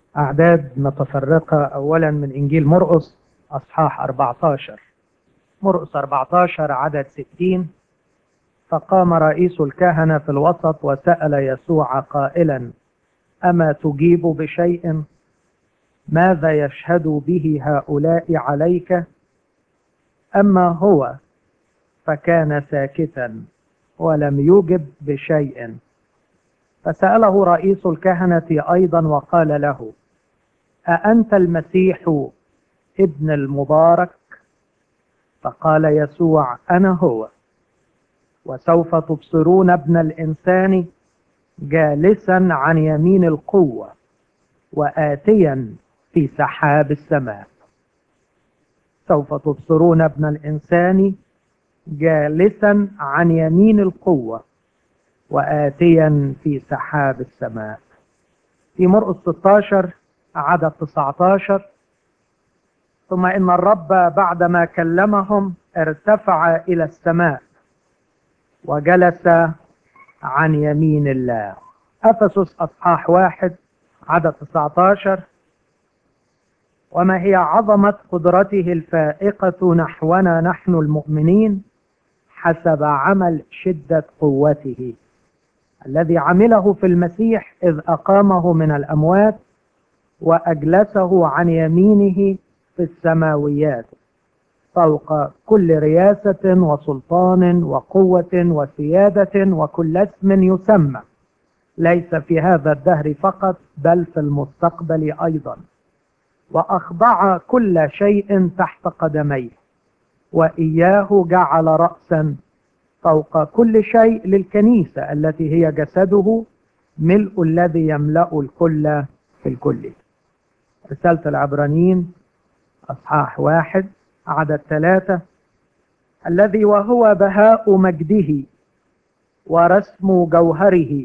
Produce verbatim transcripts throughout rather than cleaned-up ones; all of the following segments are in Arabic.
أعداد متفرقة. أولا من إنجيل مرقس أصحاح أربعة عشر، مرقس أربعة عشر عدد ستين. فقام رئيس الكهنة في الوسط وسأل يسوع قائلا: أما تجيب بشيء؟ ماذا يشهد به هؤلاء عليك؟ أما هو فكان ساكتا ولم يجب بشيء. فسأله رئيس الكهنة أيضا وقال له: أأنت المسيح ابن المبارك؟ فقال يسوع: أنا هو. وسوف تبصرون ابن الإنسان جالسا عن يمين القوة وآتيا في سحاب السماء. سوف تبصرون ابن الإنسان جالسا عن يمين القوة وآتيا في سحاب السماء. في مرقس ستة عشر عدد تسعة عشر: ثم إن الرب بعدما كلمهم ارتفع إلى السماء وجلس عن يمين الله. أفسس أصحاح واحد عدد تسعة عشر: وما هي عظمة قدرته الفائقة نحونا نحن المؤمنين حسب عمل شدة قوته الذي عمله في المسيح إذ أقامه من الأموات وأجلسه عن يمينه في السماويات فوق كل رياسة وسلطان وقوة وسيادة وكل اسم يسمى، ليس في هذا الدهر فقط بل في المستقبل أيضا. وأخضع كل شيء تحت قدميه وإياه جعل رأسا فوق كل شيء للكنيسة التي هي جسده، ملء الذي يملأ الكل في الكل. رسالة العبرانيين أصحاح واحد عدد ثلاثة: الذي وهو بهاء مجده ورسم جوهره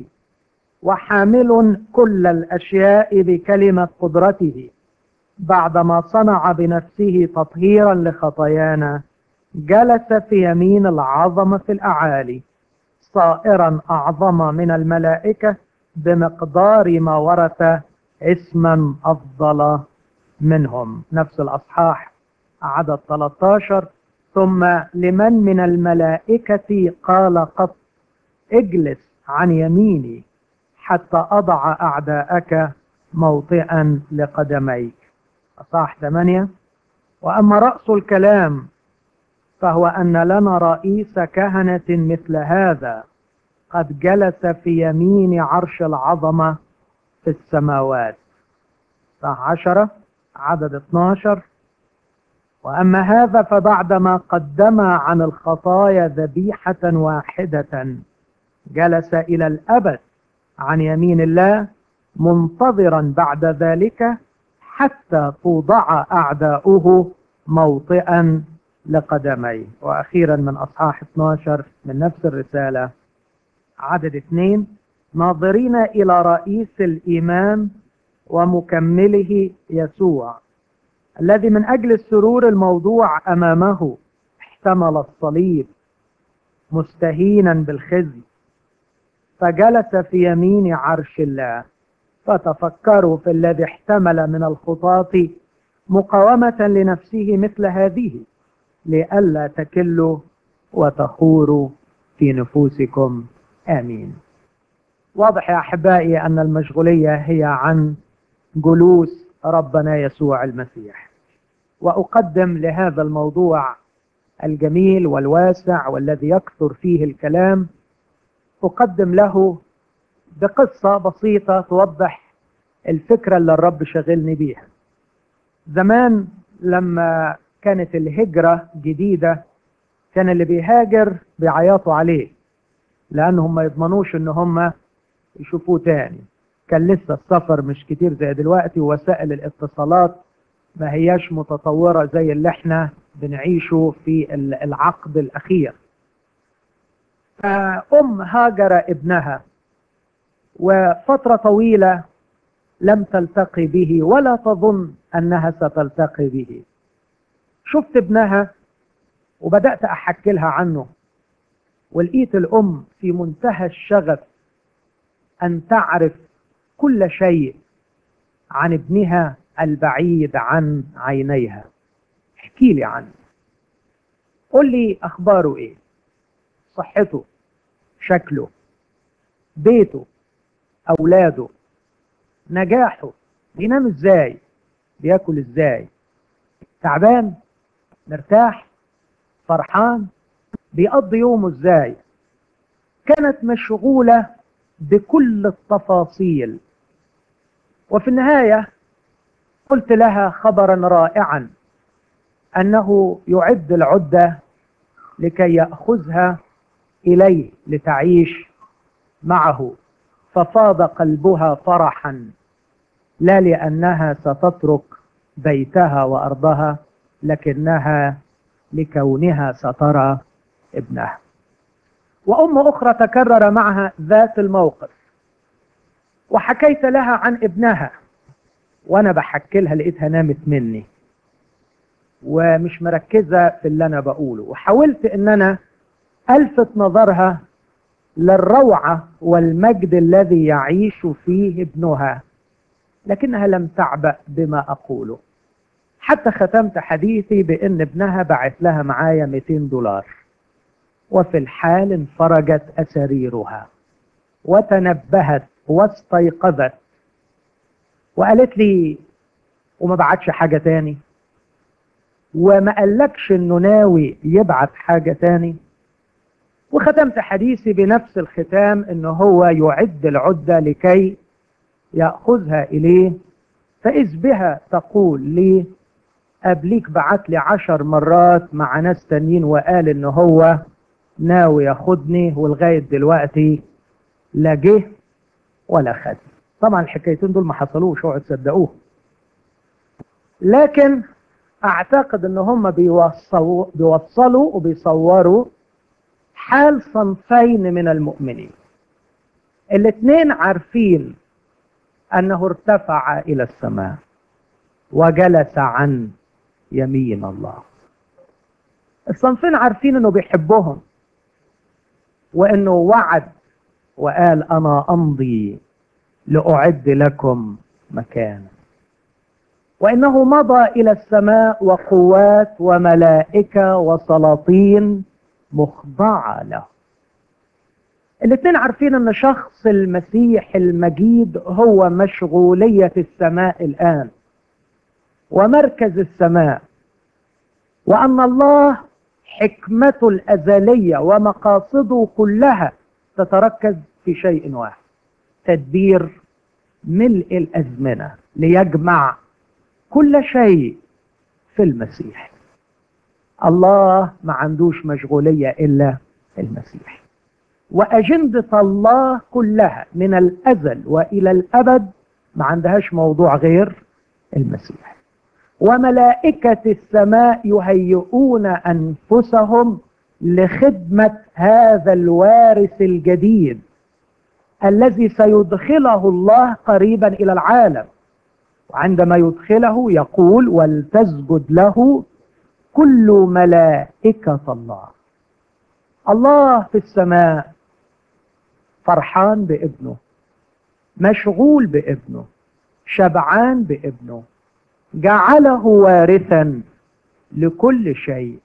وحامل كل الأشياء بكلمة قدرته بعدما صنع بنفسه تطهيرا لخطايانا جلس في يمين العظمة في الأعالي صائرا أعظم من الملائكة بمقدار ما ورث اسما أفضل منهم. نفس الأصحاح عدد ثلاثة عشر: ثم لمن من الملائكة قال قط اجلس عن يميني حتى أضع أعداءك موطئا لقدميك. أصحاح ثمانية: وأما رأس الكلام فهو أن لنا رئيس كهنة مثل هذا قد جلس في يمين عرش العظمة في السماوات. أصحاح عشرة عدد اثني عشر: وأما هذا فبعدما قدم عن الخطايا ذبيحة واحدة جلس إلى الأبد عن يمين الله منتظرا بعد ذلك حتى توضع أعداؤه موطئا لقدميه. وأخيرا من أصحاح اثني عشر من نفس الرسالة عدد اثنين: ناظرين إلى رئيس الإيمان ومكمله يسوع الذي من أجل السرور الموضوع أمامه احتمل الصليب مستهينا بالخزي فجلس في يمين عرش الله. فتفكروا في الذي احتمل من الخطاة مقاومة لنفسه مثل هذه لئلا تكلوا وتخوروا في نفوسكم. آمين. واضح يا أحبائي أن المشغولية هي عن جلوس ربنا يسوع المسيح، وأقدم لهذا الموضوع الجميل والواسع والذي يكثر فيه الكلام، أقدم له بقصة بسيطة توضح الفكرة اللي الرب شغلني بيها. زمان لما كانت الهجرة جديدة كان اللي بيهاجر بيعيطوا عليه لأنهم ما يضمنوش ان هم يشوفوه تاني. كان لسه السفر مش كتير زي دلوقتي، ووسائل الاتصالات ما هياش متطورة زي اللي احنا بنعيشه في العقد الأخير. فأم هاجر ابنها وفترة طويلة لم تلتقي به ولا تظن أنها ستلتقي به. شفت ابنها وبدأت أحكي لها عنه، ولقيت الأم في منتهى الشغف أن تعرف كل شيء عن ابنها البعيد عن عينيها. احكي لي عنه، قل لي أخباره إيه، صحته، شكله، بيته، أولاده، نجاحه، بينام إزاي، بياكل إزاي، تعبان، مرتاح، فرحان، بيقضي يومه إزاي. كانت مشغولة بكل التفاصيل. وفي النهاية قلت لها خبرا رائعا، أنه يعد العدة لكي يأخذها إليه لتعيش معه. ففاض قلبها فرحا، لا لأنها ستترك بيتها وأرضها، لكنها لكونها سترى ابنها. وأم أخرى تكرر معها ذات الموقف، وحكيت لها عن ابنها، وأنا بحكي لها لقيتها نامت مني ومش مركزة في اللي أنا بقوله، وحاولت أن أنا ألفت نظرها للروعة والمجد الذي يعيش فيه ابنها، لكنها لم تعبأ بما أقوله. حتى ختمت حديثي بأن ابنها بعث لها معايا مئتين دولار، وفي الحال انفرجت أساريرها وتنبهت واستيقظت وقالت لي وما بعتش حاجة تاني، وما قالكش انه ناوي يبعت حاجة تاني. وختمت حديثي بنفس الختام، انه هو يعد العدة لكي يأخذها اليه. فإذ بها تقول لي قبليك بعت لي عشر مرات مع ناس تانيين وقال انه هو ناوي ياخدني، ولغاية دلوقتي لا جه ولا خد. طبعا الحكايتين دول ما حصلوش، اوعوا تصدقوه، لكن اعتقد ان هم بيوصلوا بيوصلوا وبيصوروا حال صنفين من المؤمنين. الاثنين عارفين انه ارتفع الى السماء وجلس عن يمين الله. الصنفين عارفين انه بيحبهم، وانه وعد وقال انا امضي لاعد لكم مكانا، وانه مضى الى السماء وقوات وملائكة وسلاطين مخضعة له. الاثنين عارفين ان شخص المسيح المجيد هو مشغولية السماء الان ومركز السماء، وان الله حكمته الازلية ومقاصده كلها تتركز في شيء واحد: تدبير ملء الازمنة ليجمع كل شيء في المسيح. الله ما عندوش مشغولية إلا المسيح، وأجندة الله كلها من الأزل وإلى الأبد ما عندهاش موضوع غير المسيح. وملائكة السماء يهيئون أنفسهم لخدمة هذا الوارث الجديد الذي سيدخله الله قريبا إلى العالم. وعندما يدخله يقول ولتسجد له كل ملائكة الله. الله في السماء فرحان بابنه، مشغول بابنه، شبعان بابنه، جعله وارثا لكل شيء،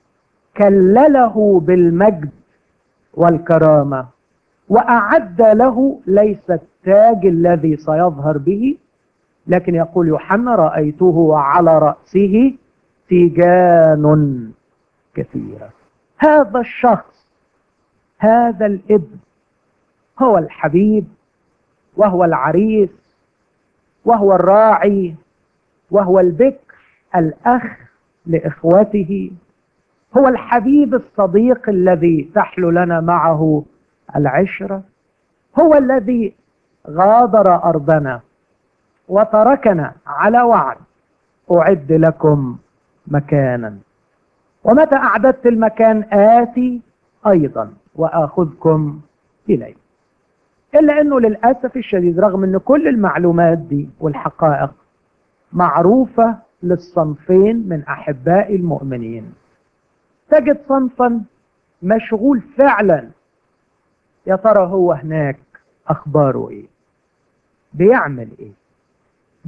كلله بالمجد والكرامة، وأعد له ليس التاج الذي سيظهر به، لكن يقول يوحنا رأيته على رأسه تيجان كثيرة. هذا الشخص، هذا الابن هو الحبيب، وهو العريس، وهو الراعي، وهو البكر الأخ لإخوته، هو الحبيب الصديق الذي تحلو لنا معه العشرة، هو الذي غادر أرضنا وتركنا على وعد أعد لكم مكانا، ومتى أعددت المكان آتي أيضا وآخذكم إليه. إلا أنه للأسف الشديد رغم أن كل المعلومات دي والحقائق معروفة للصنفين من أحباء المؤمنين، تجد صنفا مشغول فعلا. يا ترى هو هناك أخباره إيه؟ بيعمل إيه؟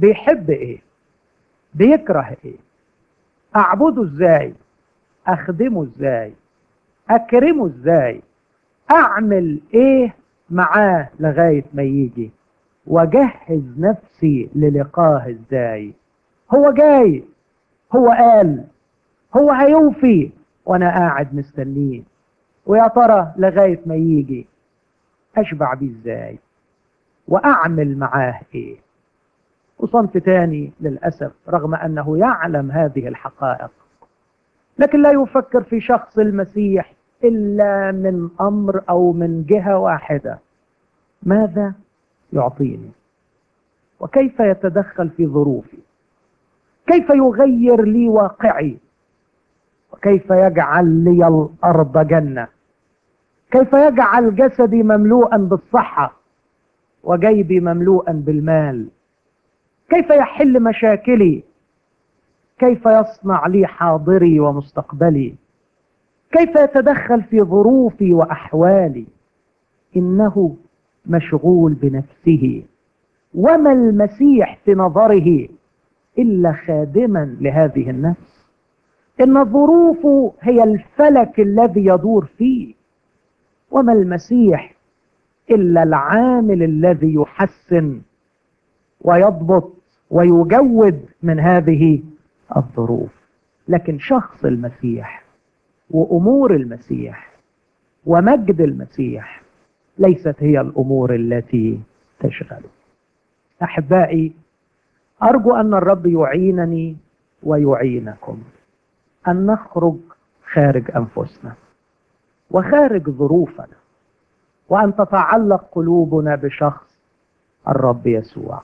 بيحب ايه، بيكره ايه، اعبده ازاي، اخدمه ازاي، اكرمه ازاي، اعمل ايه معاه لغاية ما يجي، واجهز نفسي للقاه ازاي. هو جاي، هو قال، هو هيوفي، وانا قاعد مستنيه، ويا ترى لغاية ما يجي اشبع بيه ازاي، واعمل معاه ايه. وصنف تاني للأسف رغم انه يعلم هذه الحقائق لكن لا يفكر في شخص المسيح الا من امر او من جهة واحدة: ماذا يعطيني، وكيف يتدخل في ظروفي، كيف يغير لي واقعي، وكيف يجعل لي الارض جنة، كيف يجعل جسدي مملوءا بالصحة وجيبي مملوءا بالمال، كيف يحل مشاكلي، كيف يصنع لي حاضري ومستقبلي، كيف يتدخل في ظروفي وأحوالي. إنه مشغول بنفسه، وما المسيح في نظره إلا خادما لهذه النفس. إن الظروف هي الفلك الذي يدور فيه، وما المسيح إلا العامل الذي يحسن ويضبط ويجود من هذه الظروف. لكن شخص المسيح وأمور المسيح ومجد المسيح ليست هي الأمور التي تشغله. أحبائي، أرجو أن الرب يعينني ويعينكم أن نخرج خارج أنفسنا وخارج ظروفنا، وأن تتعلق قلوبنا بشخص الرب يسوع.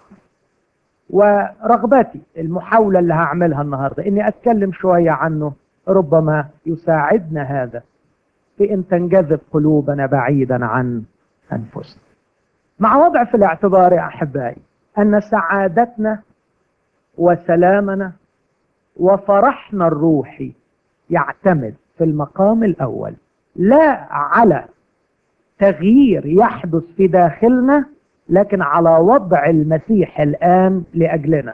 ورغبتي المحاولة اللي هعملها النهاردة إني أتكلم شوية عنه، ربما يساعدنا هذا في أن تنجذب قلوبنا بعيدا عن أنفسنا، مع وضع في الاعتبار يا أحبائي أن سعادتنا وسلامنا وفرحنا الروحي يعتمد في المقام الأول لا على تغيير يحدث في داخلنا، لكن على وضع المسيح الآن لأجلنا،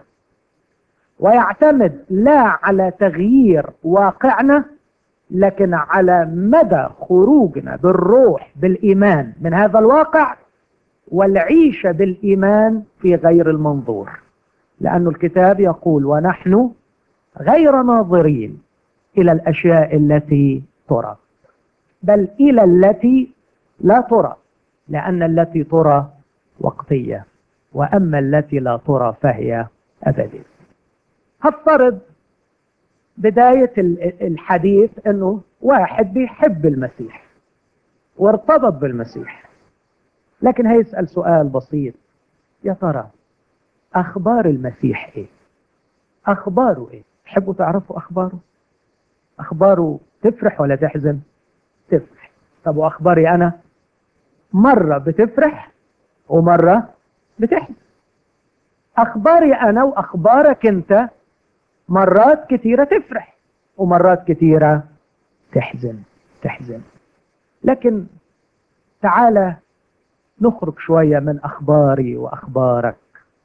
ويعتمد لا على تغيير واقعنا، لكن على مدى خروجنا بالروح بالإيمان من هذا الواقع والعيشة بالإيمان في غير المنظور. لأن الكتاب يقول: ونحن غير ناظرين إلى الأشياء التي ترى، بل إلى التي لا ترى، لأن التي ترى وقتية، وأما التي لا ترى فهي أبدية. هفترض بداية الحديث أنه واحد بيحب المسيح وارتبط بالمسيح، لكن هيسأل سؤال بسيط: يا ترى أخبار المسيح إيه؟ أخباره إيه؟ تحبوا تعرفوا أخباره؟ أخباره تفرح ولا تحزن؟ تفرح. طب وأخباري أنا؟ مرة بتفرح ومرة بتحزن. أخباري أنا وأخبارك أنت مرات كثيرة تفرح ومرات كثيرة تحزن تحزن. لكن تعالى نخرج شوية من أخباري وأخبارك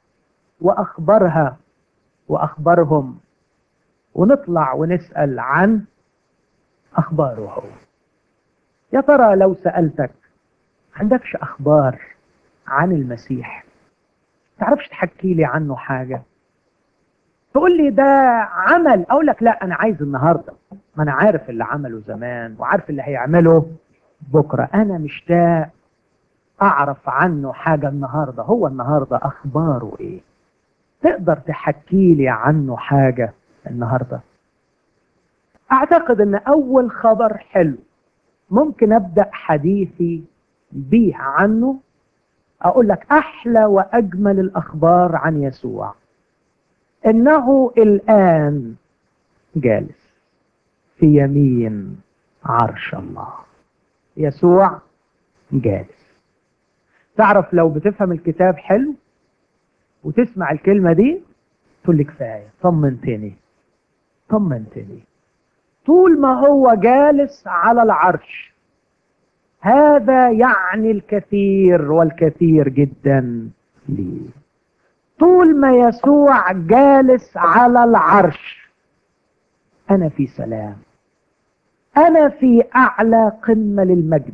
وأخبارها وأخبارهم، ونطلع ونسأل عن أخباره. يا ترى لو سألتك عندكش أخبار عن المسيح، تعرفش تحكي لي عنه حاجة، تقول لي ده عمل، أقول لك لا أنا عايز النهاردة، ما أنا عارف اللي عمله زمان وعارف اللي هيعمله بكرة، أنا مشتاق أعرف عنه حاجة النهاردة. هو النهاردة أخباره إيه؟ تقدر تحكي لي عنه حاجة النهاردة؟ أعتقد أن أول خبر حلو ممكن أبدأ حديثي به عنه، أقول لك أحلى وأجمل الأخبار عن يسوع: إنه الآن جالس في يمين عرش الله. يسوع جالس. تعرف لو بتفهم الكتاب حلو وتسمع الكلمة دي تقول لي كفاية، طمنتني طمنتني. طول ما هو جالس على العرش هذا يعني الكثير والكثير جدا لي. طول ما يسوع جالس على العرش أنا في سلام، أنا في أعلى قمة للمجد،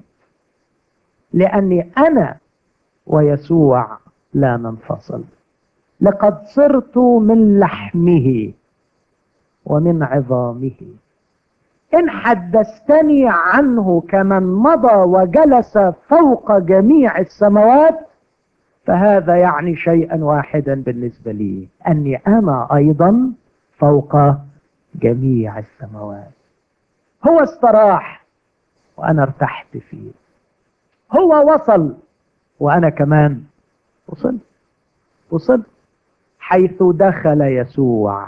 لأني أنا ويسوع لا ننفصل. لقد صرت من لحمه ومن عظامه. إن حدثتني عنه كمن مضى وجلس فوق جميع السماوات فهذا يعني شيئا واحدا بالنسبة لي، أني أنا أيضا فوق جميع السماوات. هو استراح وأنا ارتحت فيه، هو وصل وأنا كمان وصلت وصلت حيث دخل يسوع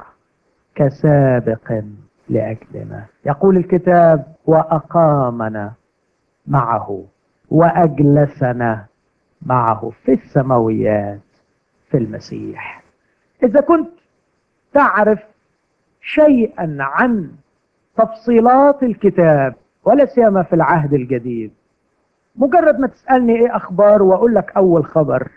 كسابق لأجلنا. يقول الكتاب وأقامنا معه وأجلسنا معه في السماويات في المسيح. إذا كنت تعرف شيئا عن تفصيلات الكتاب ولا سيما في العهد الجديد، مجرد ما تسألني ايه اخبار واقول لك اول خبر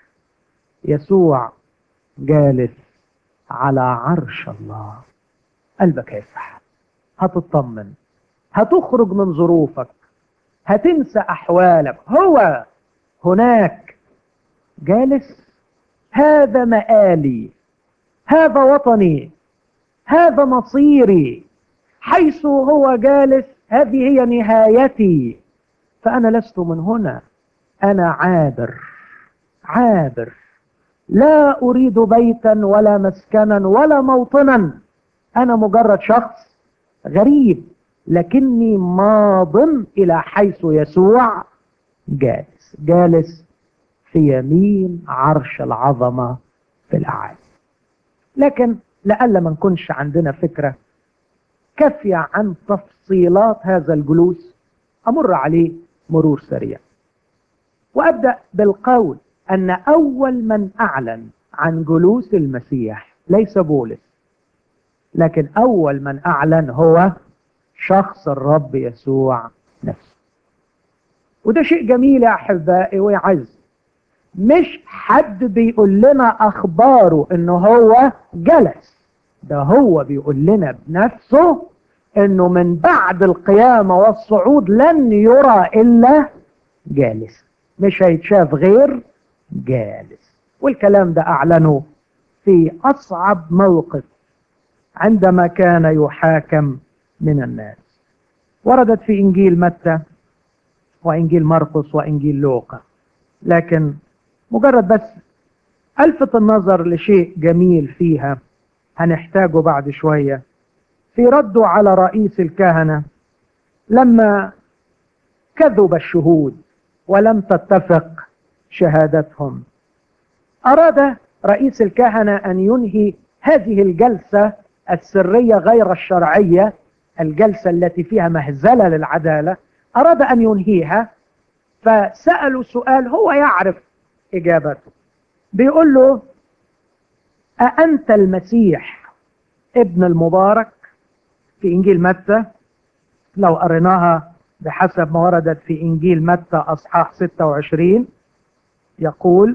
يسوع جالس على عرش الله، قلبك هيفتح، هتطمن، هتخرج من ظروفك، هتنسى احوالك. هو هناك جالس، هذا مآلي، هذا وطني، هذا مصيري، حيث هو جالس هذه هي نهايتي، فأنا لست من هنا، أنا عابر عابر، لا أريد بيتا ولا مسكنا ولا موطنا، أنا مجرد شخص غريب لكني ماض إلى حيث يسوع جالس، جالس في يمين عرش العظمة في الأعالي. لكن لألا ما نكونش عندنا فكرة كافية عن تفصيلات هذا الجلوس، أمر عليه مرور سريع وأبدأ بالقول أن أول من أعلن عن جلوس المسيح ليس بولس، لكن أول من أعلن هو شخص الرب يسوع نفسه. وده شيء جميل يا أحبائي ويعز، مش حد بيقول لنا أخباره إنه هو جلس، ده هو بيقول لنا بنفسه إنه من بعد القيامة والصعود لن يرى إلا جالس، مش هيتشاف غير جالس. والكلام ده أعلنه في أصعب موقف عندما كان يحاكم من الناس. وردت في إنجيل متى وإنجيل مرقس وإنجيل لوقا، لكن مجرد بس ألفت النظر لشيء جميل فيها هنحتاجه بعد شوية. في رده على رئيس الكهنة لما كذب الشهود ولم تتفق شهادتهم، أراد رئيس الكهنة أن ينهي هذه الجلسة السرية غير الشرعية، الجلسة التي فيها مهزلة للعدالة، أراد أن ينهيها. فسألوا سؤال هو يعرف إجابته، بيقول له أأنت المسيح ابن المبارك؟ في إنجيل متى لو قريناها بحسب ما وردت في إنجيل متى أصحاح ستة وعشرين يقول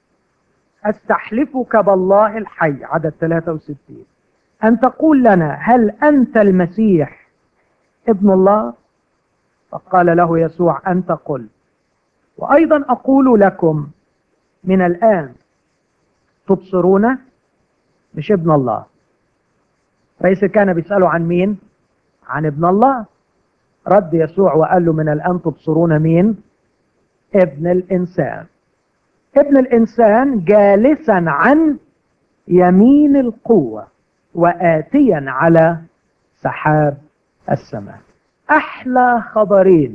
أستحلفك بالله الحي، عدد ثلاثة وستين، أن تقول لنا هل أنت المسيح ابن الله؟ فقال له يسوع أنت قل، وأيضا أقول لكم من الآن تبصرون. مش ابن الله. رئيس كان بيسأله عن مين؟ عن ابن الله. رد يسوع وقال له من الآن تبصرون مين؟ ابن الإنسان. ابن الإنسان جالسا عن يمين القوة وآتيا على سحاب السماء. أحلى خبرين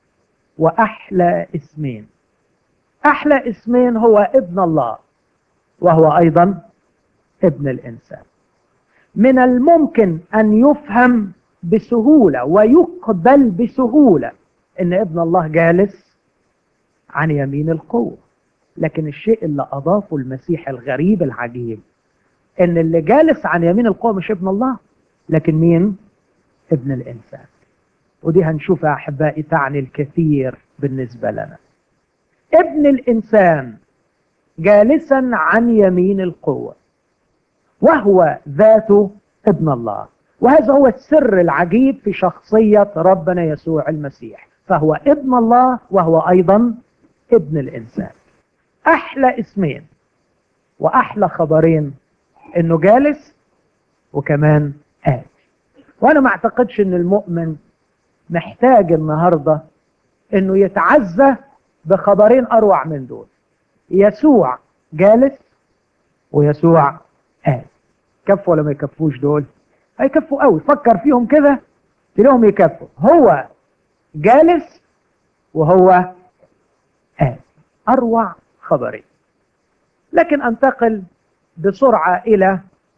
وأحلى اسمين. أحلى اسمين هو ابن الله وهو أيضا ابن الإنسان. من الممكن أن يفهم بسهولة ويقبل بسهولة أن ابن الله جالس عن يمين القوة، لكن الشيء اللي أضافه المسيح الغريب العجيب أن اللي جالس عن يمين القوة مش ابن الله، لكن مين؟ ابن الإنسان. ودي هنشوفها أحبائي تعني الكثير بالنسبة لنا. ابن الإنسان جالسا عن يمين القوة، وهو ذاته ابن الله. وهذا هو السر العجيب في شخصية ربنا يسوع المسيح، فهو ابن الله وهو أيضا ابن الإنسان. أحلى اسمين وأحلى خبرين، إنه جالس وكمان آتي. وأنا ما أعتقدش إن المؤمن محتاج النهاردة إنه يتعزى بخبرين أروع من دول: يسوع جالس ويسوع آتي. كفوا ولا ما يكفوش دول؟ هيكفوا قوي. فكر فيهم كده تلاقيهم يكفوا. هو جالس وهو آتي، أروع خبرين. لكن أنتقل بسرعة إلى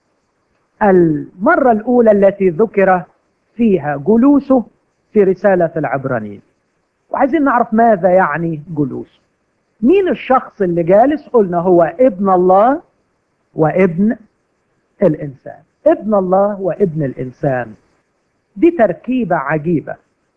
المرة الأولى التي ذكر فيها جلوسه في رسالة العبرانيين، وعايزين نعرف ماذا يعني جلوسه. مين الشخص اللي جالس؟ قلنا هو ابن الله وابن الإنسان. ابن الله وابن الإنسان دي تركيبة عجيبة.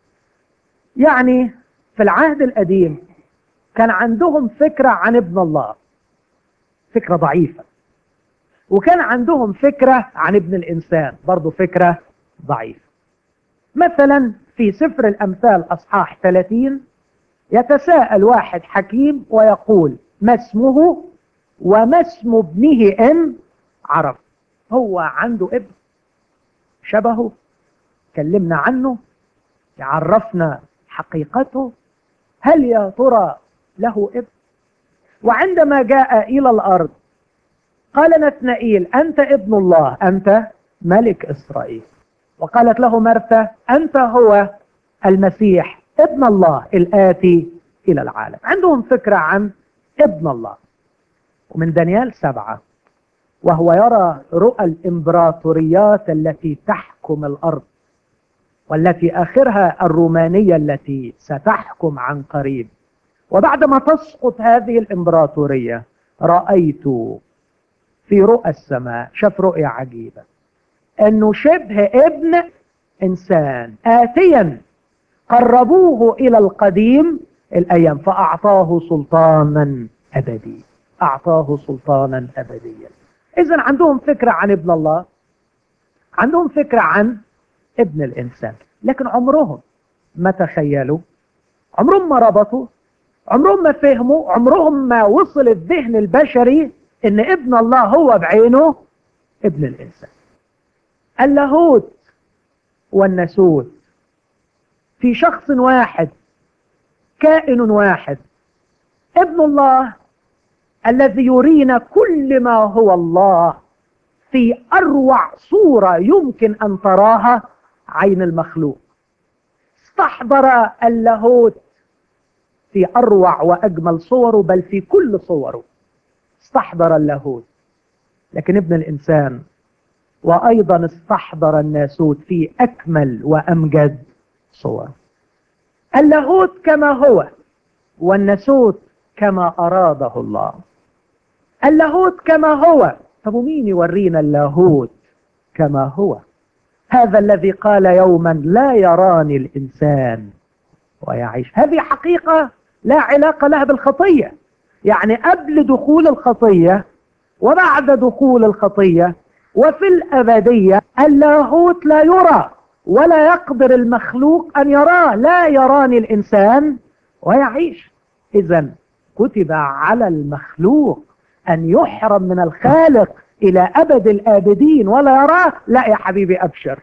يعني في العهد القديم كان عندهم فكرة عن ابن الله، فكرة ضعيفة، وكان عندهم فكرة عن ابن الإنسان برضو فكرة ضعيفة. مثلا في سفر الأمثال أصحاح ثلاثين يتساءل واحد حكيم ويقول: ما اسمه وما اسم ابنه إن عرف؟ هو عنده ابن شبهه، كلمنا عنه، يعرفنا حقيقته، هل يا ترى له ابن؟ وعندما جاء إلى الأرض قال نثنائيل: أنت ابن الله، أنت ملك إسرائيل. وقالت له مرثا: أنت هو المسيح ابن الله الآتي إلى العالم. عندهم فكرة عن ابن الله. ومن دانيال سبعة: وهو يرى رؤى الإمبراطوريات التي تحكم الأرض، والتي آخرها الرومانية التي ستحكم عن قريب. وبعدما تسقط هذه الإمبراطورية رأيت في رؤى السماء، شاف رؤية عجيبة، أنه شبه ابن إنسان آتيا قربوه إلى القديم الأيام فأعطاه سلطانا أبدي، أعطاه سلطانا أبديا. إذن عندهم فكرة عن ابن الله، عندهم فكرة عن ابن الإنسان، لكن عمرهم ما تخيلوا، عمرهم ما ربطوا، عمرهم ما فهموا، عمرهم ما وصل الذهن البشري ان ابن الله هو بعينه ابن الإنسان. اللاهوت والناسوت في شخص واحد، كائن واحد. ابن الله الذي يرينا كل ما هو الله في أروع صورة يمكن أن تراها عين المخلوق. استحضر اللاهوت في أروع وأجمل صوره، بل في كل صوره استحضر اللاهوت. لكن ابن الإنسان وأيضا استحضر الناسوت في أكمل وأمجد صور. اللاهوت كما هو، والناسوت كما أراده الله. اللاهوت كما هو. طب ومين يورينا اللاهوت كما هو؟ هذا الذي قال يوما: لا يراني الإنسان ويعيش. هذه حقيقة لا علاقة لها بالخطية. يعني قبل دخول الخطية وبعد دخول الخطية وفي الأبدية اللاهوت لا يرى، ولا يقدر المخلوق أن يراه. لا يراني الإنسان ويعيش. إذن كتب على المخلوق أن يحرم من الخالق إلى أبد الآبدين ولا يراه. لا يا حبيبي أبشر،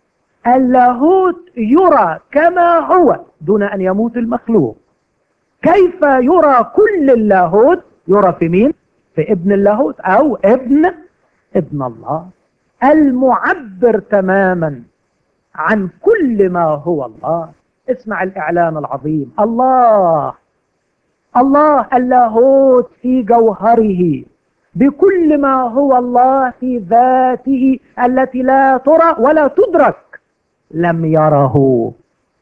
اللاهوت يرى كما هو دون أن يموت المخلوق. كيف يرى كل اللاهوت؟ يرى في مين؟ في ابن اللاهوت أو ابن ابن الله، المعبر تماما عن كل ما هو الله. اسمع الإعلان العظيم: الله الله اللاهوت في جوهره بكل ما هو الله في ذاته التي لا ترى ولا تدرك، لم يره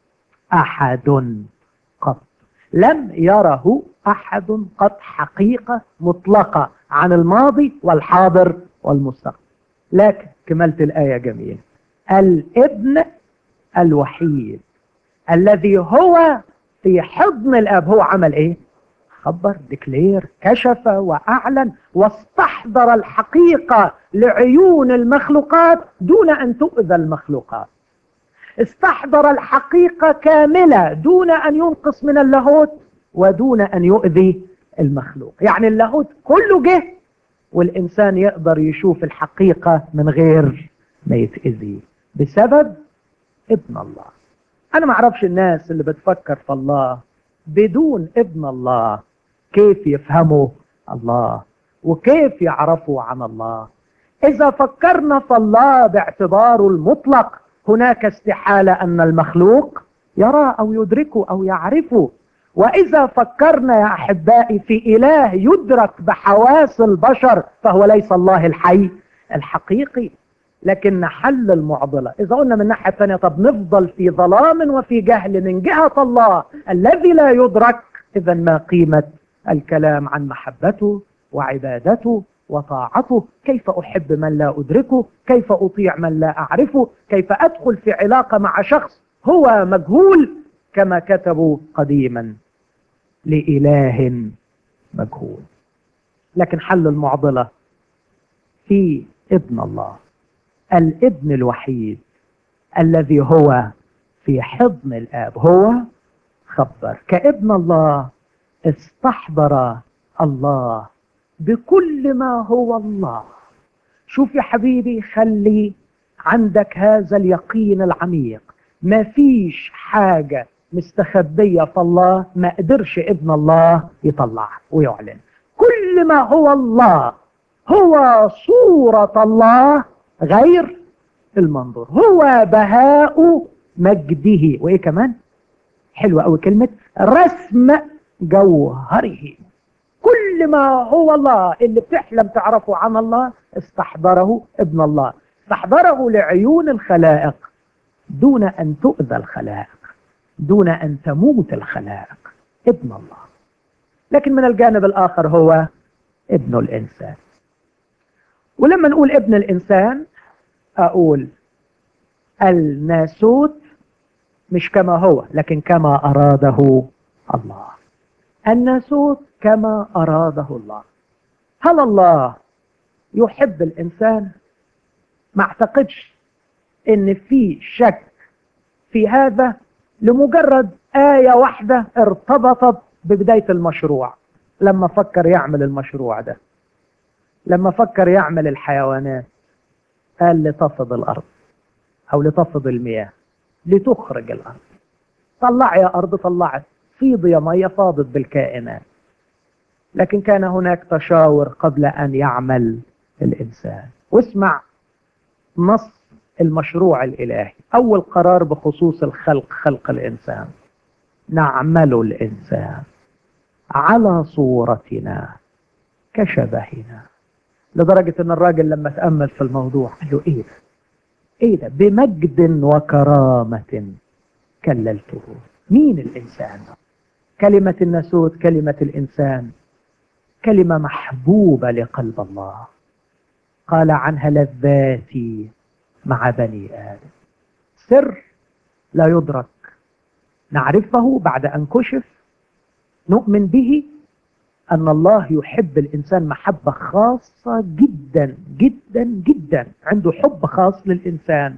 أحد قط. لم يره أحد قط، حقيقة مطلقة عن الماضي والحاضر والمستقبل. لكن كملت الآية جميل: الابن الوحيد الذي هو في حضن الأب، هو عمل إيه؟ خبر، ديكلير، كشف وأعلن واستحضر الحقيقة لعيون المخلوقات دون أن تؤذى المخلوقات. استحضر الحقيقة كاملة دون أن ينقص من اللاهوت ودون أن يؤذي المخلوق. يعني اللاهوت كله جه والإنسان يقدر يشوف الحقيقة من غير ما يتأذي بسبب ابن الله. أنا ما أعرفش الناس اللي بتفكر في الله بدون ابن الله كيف يفهموا الله وكيف يعرفوا عن الله. إذا فكرنا في الله باعتباره المطلق هناك استحالة أن المخلوق يرى أو يدركه أو يعرفه. وإذا فكرنا يا أحبائي في إله يدرك بحواس البشر فهو ليس الله الحي الحقيقي. لكن حل المعضلة إذا قلنا من ناحية ثانية، طب نفضل في ظلام وفي جهل من جهة الله الذي لا يدرك، إذا ما قيمة الكلام عن محبته وعبادته وطاعته؟ كيف أحب من لا أدركه؟ كيف أطيع من لا أعرفه؟ كيف أدخل في علاقة مع شخص هو مجهول كما كتبوا قديما لإله مجهول؟ لكن حل المعضلة في ابن الله، الابن الوحيد الذي هو في حضن الآب. هو خبر كابن الله استحضر الله بكل ما هو الله. شوف يا حبيبي، خلي عندك هذا اليقين العميق، ما فيش حاجة مستخبية في الله ما قدرش ابن الله يطلعها ويعلن. كل ما هو الله هو صورة الله غير المنظور، هو بهاء مجده. وايه كمان حلوة قوي كلمة رسم جوهره. كل ما هو الله اللي بتحلم تعرفه عن الله استحضره ابن الله، استحضره لعيون الخلائق دون أن تؤذى الخلائق، دون أن تموت الخلائق. ابن الله. لكن من الجانب الآخر هو ابن الإنسان. ولما نقول ابن الإنسان أقول الناسوت مش كما هو لكن كما أراده الله. الناسوت كما أراده الله. هل الله يحب الإنسان؟ ما اعتقدش ان في شك في هذا لمجرد آية واحدة ارتبطت ببداية المشروع. لما فكر يعمل المشروع ده، لما فكر يعمل الحيوانات، قال لتفض الأرض أو لتفض المياه لتخرج الأرض. طلع يا أرض طلعت، فيض يا مية فاضت بالكائنات. لكن كان هناك تشاور قبل أن يعمل الإنسان. واسمع نص المشروع الإلهي. أول قرار بخصوص الخلق، خلق الإنسان: نعمل الإنسان على صورتنا كشبهنا. لدرجة أن الراجل لما تأمل في الموضوع قال له إيه ده؟ إيه ده؟ بمجد وكرامة كللته. مين الإنسان؟ كلمة الناسوت، كلمة الإنسان كلمة محبوبة لقلب الله. قال عنها لذاتي مع بني آدم. سر لا يدرك، نعرفه بعد أن كشف، نؤمن به أن الله يحب الإنسان محبة خاصة جدا جدا جدا. عنده حب خاص للإنسان،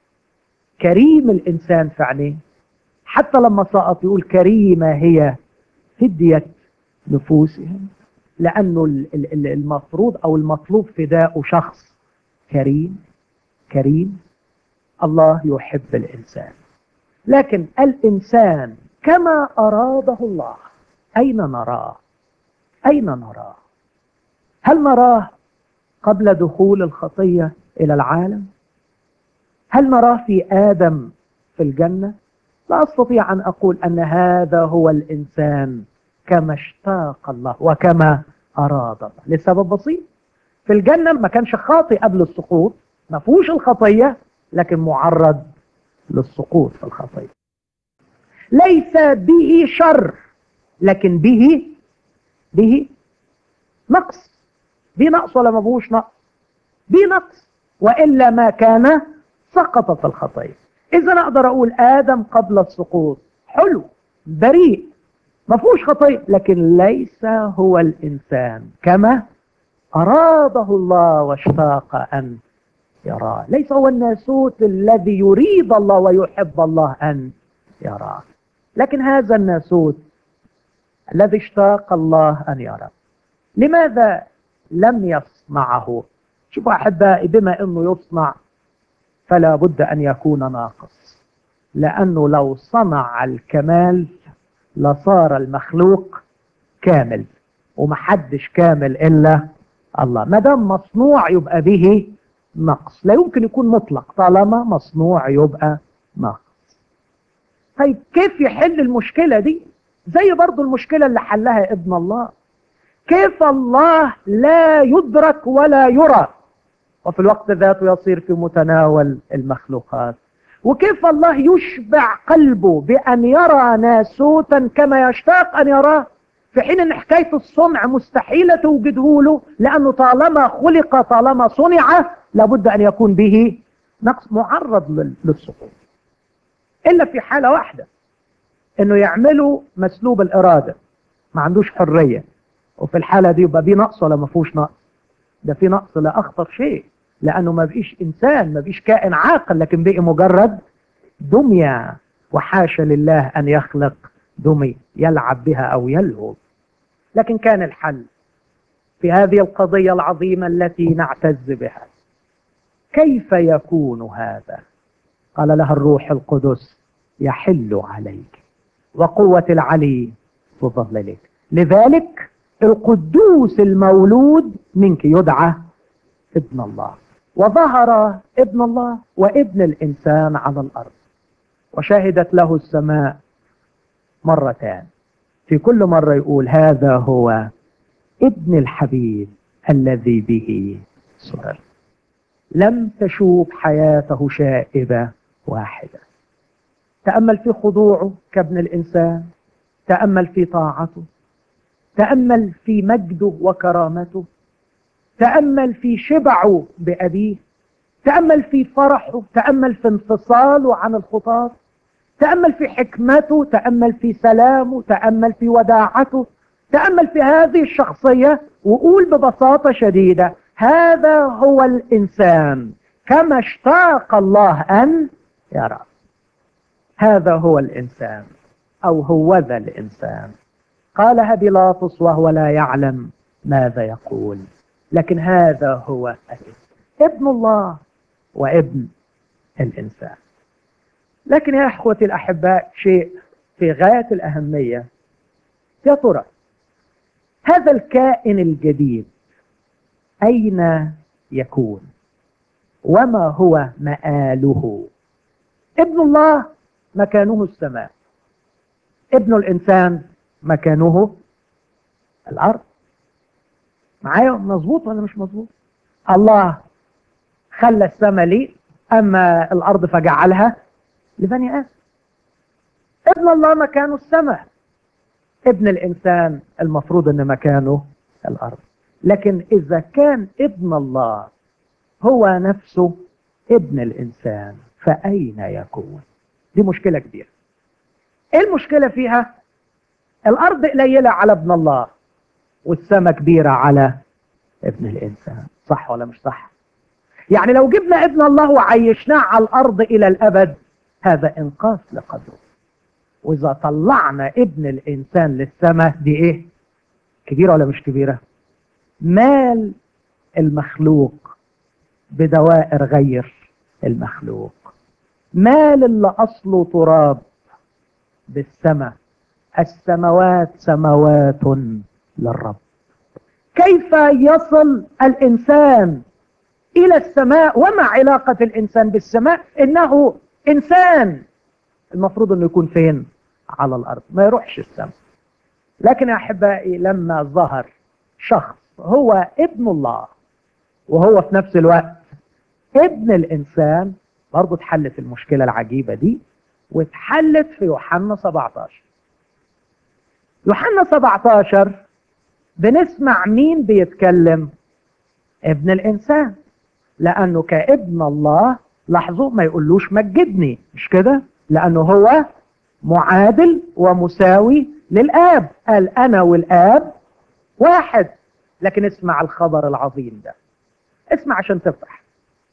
كريم الإنسان في عينيه. حتى لما سقط يقول كريمة هي فدية نفوسهم، لأنه المفروض أو المطلوب فداء شخص كريم. كريم الله يحب الإنسان. لكن الإنسان كما أراده الله أين نراه؟ أين نراه؟ هل نراه قبل دخول الخطية إلى العالم؟ هل نراه في آدم في الجنة؟ لا أستطيع أن أقول أن هذا هو الإنسان كما اشتاق الله وكما أراد الله، لسبب بسيط. في الجنة ما كانش خاطئ قبل السقوط، ما فيهوش الخطية، لكن معرض للسقوط في الخطية. ليس به شر، لكن به به نقص. به نقص ولا ما بهوش نقص؟ به نقص، وإلا ما كان سقط في الخطية. إذا أقدر أقول آدم قبل السقوط حلو بريء، ما فيهوش خطية، لكن ليس هو الإنسان كما أراده الله واشتاق أن يراه. ليس هو الناسوت الذي يريد الله ويحب الله أن يراه، لكن هذا الناسوت الذي اشتاق الله أن يراه. لماذا لم يصنعه؟ شوفوا أحبائي، بما أنه يصنع فلا بد أن يكون ناقص، لأنه لو صنع الكمال لصار المخلوق كامل، ومحدش كامل إلا الله. ما دام مصنوع يبقى به نقص، لا يمكن يكون مطلق، طالما مصنوع يبقى نقص. طيب كيف يحل المشكلة دي؟ زي برضو المشكلة اللي حلها ابن الله. كيف الله لا يدرك ولا يرى وفي الوقت ذاته يصير في متناول المخلوقات؟ وكيف الله يشبع قلبه بأن يرى ناسوتا كما يشتاق أن يراه، في حين ان حكاية الصنع مستحيلة توجده له، لأنه طالما خلق طالما صنع لابد أن يكون به نقص، معرض للسقوط، إلا في حالة واحدة، انه يعملوا مسلوب الإرادة، ما عندوش حرية، وفي الحالة دي يبقى بيه نقص ولا ما فيهوش نقص؟ ده في نقص لا أخطر شيء، لأنه ما بقيش إنسان، ما بقيش كائن عاقل، لكن بقي مجرد دمية، وحاشا لله أن يخلق دمي يلعب بها أو يلهو. لكن كان الحل في هذه القضية العظيمة التي نعتز بها. كيف يكون هذا؟ قال لها الروح القدس يحل عليك وقوة العلي تظللك، لذلك القدوس المولود منك يدعى ابن الله. وظهر ابن الله وابن الإنسان على الأرض، وشهدت له السماء مرتان، في كل مرة يقول هذا هو ابن الحبيب الذي به سرر. لم تشوب حياته شائبة واحدة. تأمل في خضوعه كابن الإنسان، تأمل في طاعته، تأمل في مجده وكرامته، تأمل في شبعه بأبيه، تأمل في فرحه، تأمل في انفصاله عن الخطاة، تأمل في حكمته، تأمل في سلامه، تأمل في وداعته، تأمل في هذه الشخصية وقول ببساطة شديدة هذا هو الإنسان كما اشتاق الله أن يرى. هذا هو الإنسان، أو هو ذا الإنسان. قالها بيلاطس وهو لا يعلم ماذا يقول، لكن هذا هو ابن الله وابن الإنسان. لكن يا أخوتي الأحباء، شيء في غاية الأهمية، يا ترى هذا الكائن الجديد أين يكون وما هو مآله؟ ابن الله مكانه السماء، ابن الإنسان مكانه الأرض. معايا مظبوط ولا مش مظبوط؟ الله خلى السماء لي، أما الأرض فجعلها لبني آدم. ابن الله مكانه السماء، ابن الإنسان المفروض أن مكانه الأرض. لكن إذا كان ابن الله هو نفسه ابن الإنسان فأين يكون؟ دي مشكلة كبيرة. إيه المشكلة فيها؟ الأرض قليلة على ابن الله والسماء كبيرة على ابن الإنسان، صح ولا مش صح؟ يعني لو جبنا ابن الله وعيشناه على الأرض إلى الأبد هذا إنقاص لقدره، وإذا طلعنا ابن الإنسان للسماء دي إيه؟ كبيرة ولا مش كبيرة؟ مال المخلوق بدوائر غير المخلوق، مال اللي أصله تراب بالسماء، السماوات سماوات للرب. كيف يصل الإنسان إلى السماء؟ وما علاقة الإنسان بالسماء؟ إنه إنسان المفروض أنه يكون فين؟ على الأرض، ما يروحش السماء. لكن يا أحبائي لما ظهر شخص هو ابن الله وهو في نفس الوقت ابن الإنسان، برضو اتحلت المشكلة العجيبة دي، واتحلت في يوحنا سبعة عشر. يوحنا سبعة عشر بنسمع مين بيتكلم؟ ابن الإنسان، لأنه كابن الله لاحظوا ما يقولوش مجدني، مش كده؟ لأنه هو معادل ومساوي للآب، قال أنا والآب واحد. لكن اسمع الخبر العظيم ده، اسمع عشان تفرح.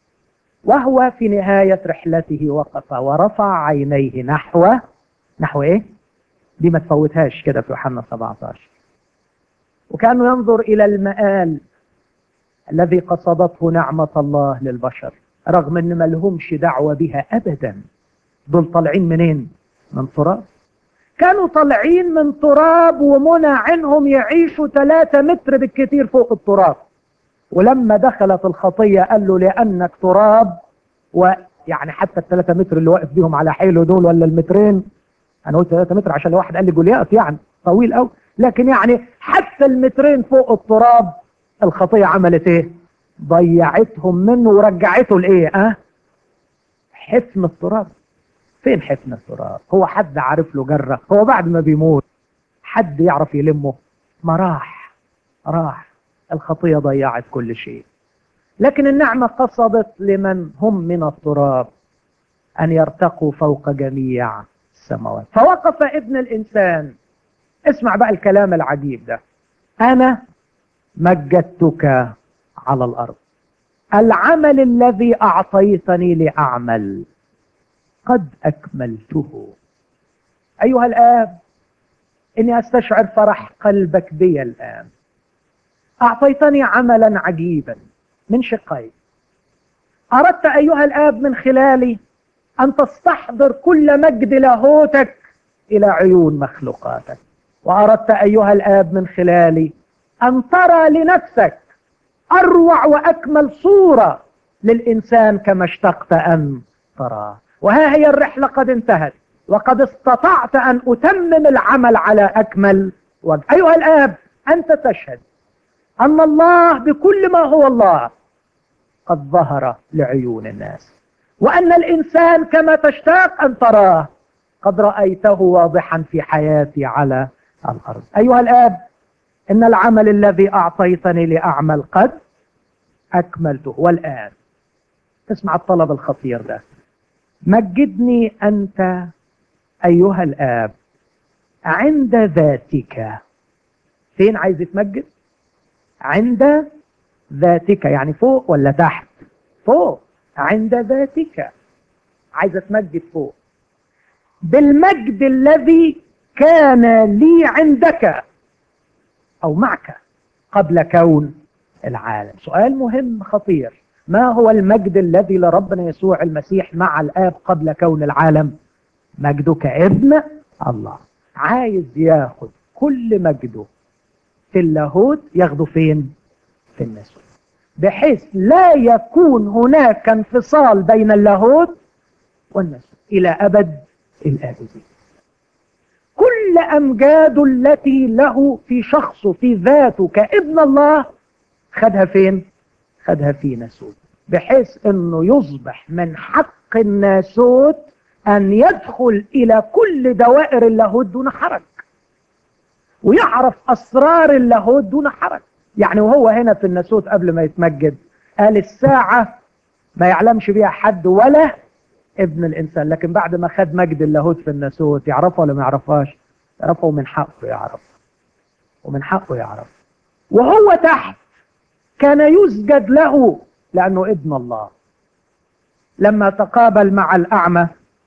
وهو في نهاية رحلته وقف ورفع عينيه نحو نحو ايه؟ دي ما تفوتهاش كده في يوحنا سبعة عشر. وكأنه ينظر إلى المآل الذي قصدته نعمة الله للبشر، رغم ان ما لهمش دعوة بها أبدا. دول طالعين منين؟ من تراب. كانوا طالعين من تراب، ومنع عنهم يعيشوا ثلاثة متر بالكثير فوق التراب. ولما دخلت الخطية قال له لأنك تراب، ويعني حتى الثلاثة متر اللي واقف بيهم على حيله دول، ولا المترين، أنا قلت ثلاثة متر عشان الواحد قال لي جوليات يعني طويل أوي، لكن يعني حتى المترين فوق التراب الخطية عملت إيه؟ ضيعتهم منه ورجعته لإيه؟ أه؟ حفن التراب. فين حفن التراب؟ هو حد عارف له جرة؟ هو بعد ما بيموت حد يعرف يلمه؟ ما راح راح الخطية ضيعت كل شيء. لكن النعمة قصدت لمن هم من التراب أن يرتقوا فوق جميع السماوات. فوقف ابن الإنسان، اسمع بقى الكلام العجيب ده، أنا مجدتك على الأرض، العمل الذي أعطيتني لأعمل قد أكملته. أيها الآب، إني أستشعر فرح قلبك بي الآن. أعطيتني عملا عجيبا من شقين. أردت أيها الآب من خلالي أن تستحضر كل مجد لاهوتك إلى عيون مخلوقاتك، وأردت أيها الآب من خلالي أن ترى لنفسك أروع وأكمل صورة للإنسان كما اشتقت أن تراه. وها هي الرحلة قد انتهت، وقد استطعت أن أتمم العمل على أكمل وجه. أيها الآب، أنت تشهد أن الله بكل ما هو الله قد ظهر لعيون الناس، وأن الإنسان كما تشتاق أن تراه قد رأيته واضحا في حياتي على الأرض. أيها الآب، إن العمل الذي أعطيتني لأعمل قد أكملته. والآن اسمع الطلب الخطير ده، مجدني أنت أيها الآب عند ذاتك. فين عايز يتمجد؟ عند ذاتك، يعني فوق ولا تحت؟ فوق. عند ذاتك، عايز اتمجد فوق بالمجد الذي كان لي عندك او معك قبل كون العالم. سؤال مهم خطير، ما هو المجد الذي لربنا يسوع المسيح مع الآب قبل كون العالم؟ مجده كابن الله. عايز ياخد كل مجده في اللاهوت ياخده فين؟ في الناسوت، بحيث لا يكون هناك انفصال بين اللاهوت والناسوت إلى أبد الآبدين. كل أمجاده التي له في شخصه في ذاته كابن الله خدها فين؟ خدها في ناسوت، بحيث أنه يصبح من حق الناسوت أن يدخل إلى كل دوائر اللاهوت دون حرج، ويعرف أسرار اللاهوت دون حرج. يعني وهو هنا في الناسوت قبل ما يتمجد قال الساعة ما يعلمش بيها حد ولا ابن الإنسان، لكن بعد ما خد مجد اللاهوت في الناسوت يعرفه ولا ما يعرفهاش؟ يعرفه، ومن حقه يعرف، ومن حقه يعرف. وهو تحت كان يسجد له لأنه ابن الله. لما تقابل مع الأعمى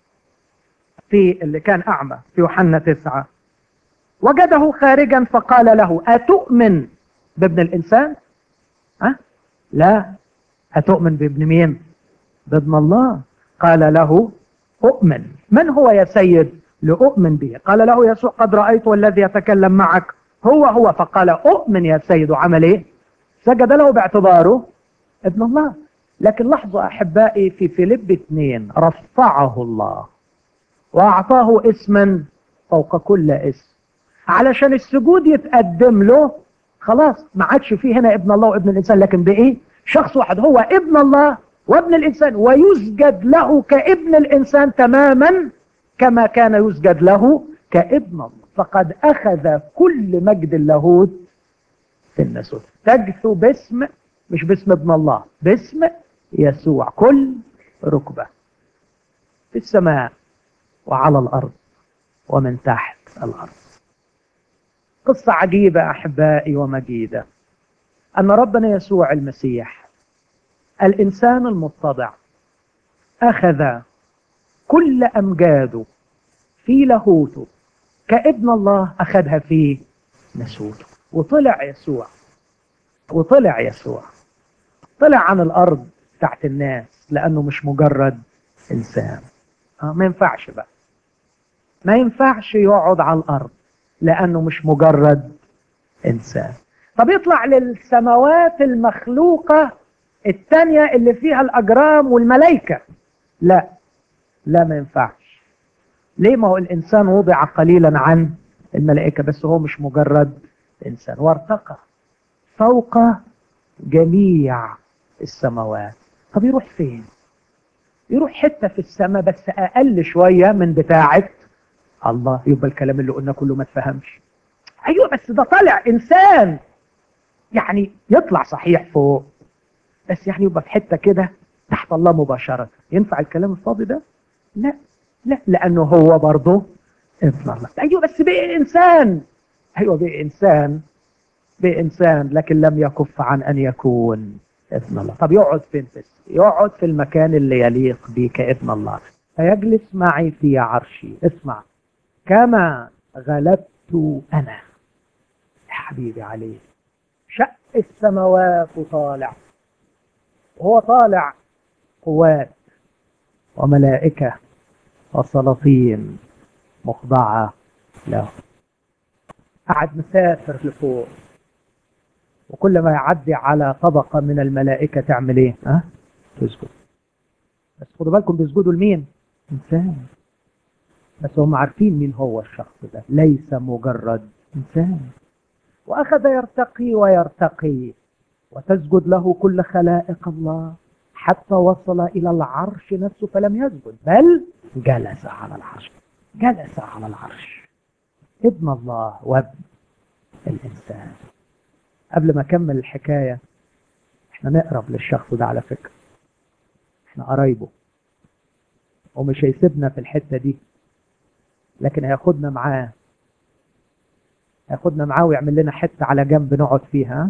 في اللي كان أعمى في يوحنا تسعة، وجده خارجا فقال له أتؤمن بابن الإنسان؟ أه؟ لا. أتؤمن بابن مين؟ بابن الله. قال له أؤمن. من هو يا سيد لأؤمن به؟ قال له يسوع قد رأيت والذي يتكلم معك هو هو. فقال أؤمن يا سيد. وعمل إيه؟ سجد له باعتباره ابن الله. لكن لحظة أحبائي، في فيليب اثنين رفعه الله وأعطاه اسما فوق كل اسم، علشان السجود يتقدم له. خلاص ما عادش فيه هنا ابن الله وابن الإنسان، لكن بإيه؟ شخص واحد هو ابن الله وابن الإنسان، ويسجد له كابن الإنسان تماما كما كان يسجد له كابن الله. فقد أخذ كل مجد اللاهوت في الناسوت. تجثو باسم، مش باسم ابن الله، باسم يسوع كل ركبة في السماء وعلى الأرض ومن تحت الأرض. قصة عجيبة أحبائي ومجيدة، أن ربنا يسوع المسيح الإنسان المتضع أخذ كل أمجاده في لاهوته كابن الله، أخذها في ناسوته، وطلع يسوع وطلع يسوع طلع عن الأرض تحت الناس، لأنه مش مجرد إنسان. آه ما ينفعش بقى، ما ينفعش يقعد على الأرض لأنه مش مجرد إنسان. طب يطلع للسماوات المخلوقة التانية اللي فيها الأجرام والملائكة؟ لا لا ما ينفعش. ليه؟ ما هو الإنسان وضع قليلا عن الملائكة، بس هو مش مجرد إنسان، وارتقى فوق جميع السماوات. طب يروح فين؟ يروح حتة في السماء بس أقل شوية من بتاعة الله. يبقى الكلام اللي قلنا كله ما تفهمش. أيوة بس ده طالع إنسان، يعني يطلع صحيح فوق، بس يعني يبقى في حتة كده تحت الله مباشرة. ينفع الكلام الفاضي ده؟ لا لا، لأنه هو برضه ابن الله. أيوة بس بقى إنسان. أيوة بقى إنسان، بقى إنسان، لكن لم يكف عن أن يكون ابن الله. طب يقعد فين؟ بس يقعد في المكان اللي يليق به كابن الله. فيجلس معي في عرشي. اسمع، كما غلبت أنا. يا حبيبي عليه، شق السماوات وطالع، وهو طالع قوات وملائكة وسلاطين مخضعة له. قعد مسافر لفوق، وكل ما يعدي على طبقة من الملائكة تعمل ايه؟ ها؟ تسجد. بس خدوا بالكم، بيسجدوا لمين؟ إنسان. بس هم عارفين مين هو الشخص ده، ليس مجرد إنسان. وأخذ يرتقي ويرتقي، وتسجد له كل خلائق الله، حتى وصل إلى العرش نفسه فلم يسجد، بل جلس على العرش. جلس على العرش، ابن الله وابن الإنسان. قبل ما أكمل الحكاية، احنا نقرب للشخص ده على فكرة، احنا قرايبه، ومش هيسيبنا في الحتة دي، لكن هياخدنا معاه، هياخدنا معاه ويعمل لنا حتة على جنب نقعد فيها.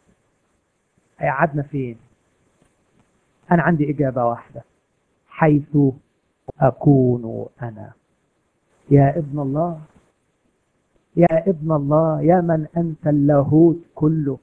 هيقعدنا فين؟ أنا عندي إجابة واحدة: حيث أكون أنا. يا ابن الله، يا ابن الله، يا من أنت اللاهوت كله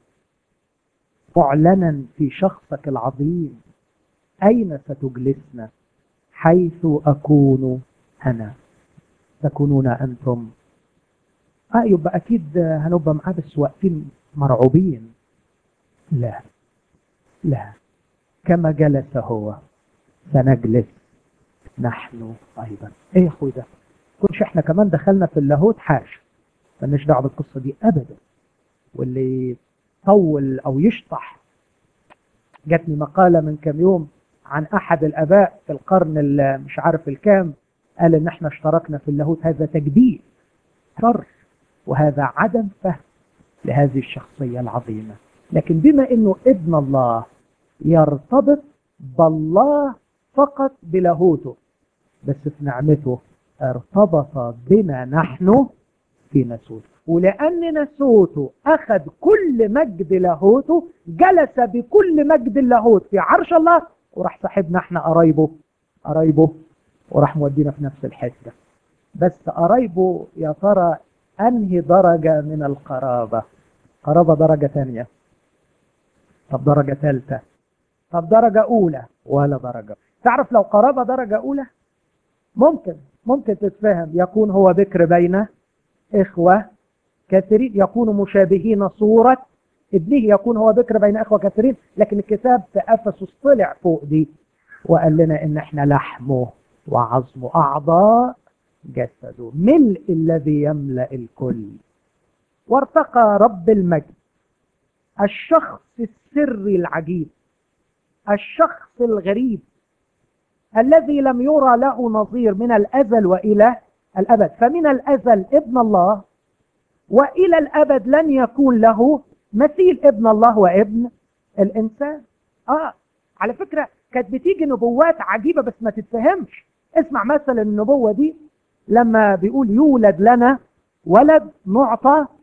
معلنا في شخصك العظيم، أين ستجلسنا؟ حيث أكون أنا تكونون أنتم. آه يبقى أكيد هنبقى معاه بس واقفين مرعوبين. لا لا، كما جلس هو سنجلس نحن أيضا. إيه يا أخوي ده؟ كنش إحنا كمان دخلنا في اللاهوت؟ حاش، مالناش دعوة بالقصة دي أبدا. واللي طول أو يشطح، جاتني مقالة من كم يوم عن أحد الآباء في القرن مش عارف الكام، قال إن إحنا اشتركنا في اللاهوت. هذا تجديد شر، وهذا عدم فهم لهذه الشخصية العظيمة. لكن بما إنه ابن الله يرتبط بالله فقط بلاهوته، بس في نعمته ارتبط بنا نحن في ناسوته. ولأن ناسوته أخذ كل مجد لاهوته، جلس بكل مجد اللاهوت في عرش الله، وراح صاحبنا احنا قرايبه قرايبه وراح مودينا في نفس الحتة. بس قرايبه يا ترى أنهي درجة من القرابة؟ قرابة درجة ثانية، طب درجة ثالثة، طب درجة أولى، ولا درجة. تعرف لو قرابة درجة أولى ممكن ممكن تتفهم، يكون هو بكر بين إخوة كثيرين، يكون مشابهين صورة ابنه، يكون هو بكر بين إخوة كثيرين. لكن الكتاب في أفسس طلع فوق دي وقال لنا إن إحنا لحمه وعظمه، أعضاء جسده، ملء الذي يملأ الكل. وارتقى رب المجد، الشخص السري العجيب، الشخص الغريب الذي لم يرى له نظير من الأزل وإلى الأبد. فمن الأزل ابن الله، وإلى الأبد لن يكون له مثيل. ابن الله وابن الإنسان. آه على فكرة كانت بتيجي نبوات عجيبة بس ما تتفهمش. اسمع مثلا النبوة دي لما بيقول يولد لنا ولد نعطى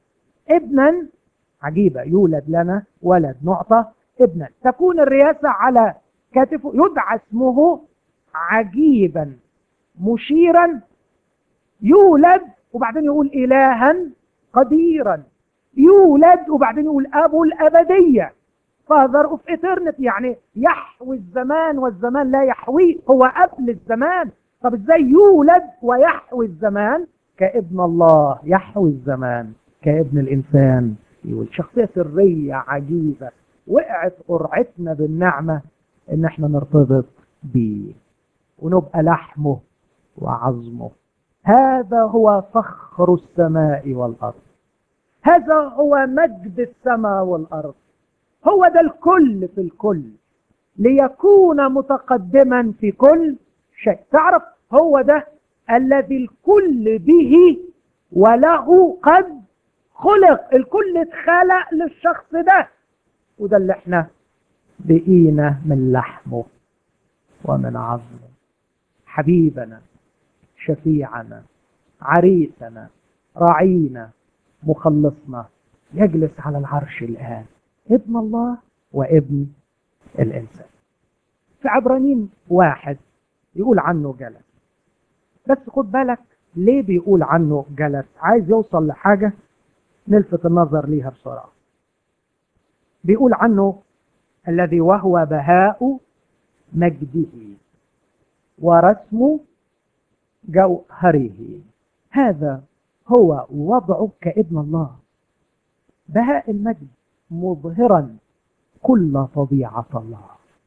ابنا، عجيبة، يولد لنا ولد نعطى ابنا، تكون الرياسة على كتفه، يدعى اسمه عجيبا مشيرا، يولد وبعدين يقول إلها قديرا، يولد وبعدين يقول أبو الأبدية، Father of eternity، يعني يحوي الزمان والزمان لا يحويه، هو قبل الزمان. طب ازاي يولد ويحوي الزمان؟ كابن الله يحوي الزمان، كابن الإنسان يولد. شخصية سرية عجيبة، وقعت قرعتنا بالنعمة ان احنا نرتبط بيه ونبقى لحمه وعظمه. هذا هو فخر السماء والأرض، هذا هو مجد السماء والأرض، هو ده الكل في الكل، ليكون متقدما في كل شيء. تعرف هو ده الذي الكل به وله قد خلق، الكل اتخلق للشخص ده، وده اللي احنا بقينا من لحمه ومن عظمه. حبيبنا، شفيعنا، عريسنا، راعينا، مخلصنا، يجلس على العرش الآن، ابن الله وابن الإنسان. في عبرانيين واحد يقول عنه جلس، بس خد بالك ليه بيقول عنه جلس، عايز يوصل لحاجة نلفت النظر ليها بسرعة. بيقول عنه الذي وهو بهاء مجده ورسم جوهره، هذا هو وضعه كابن الله، بهاء المجد، مظهرا كل طبيعة الله،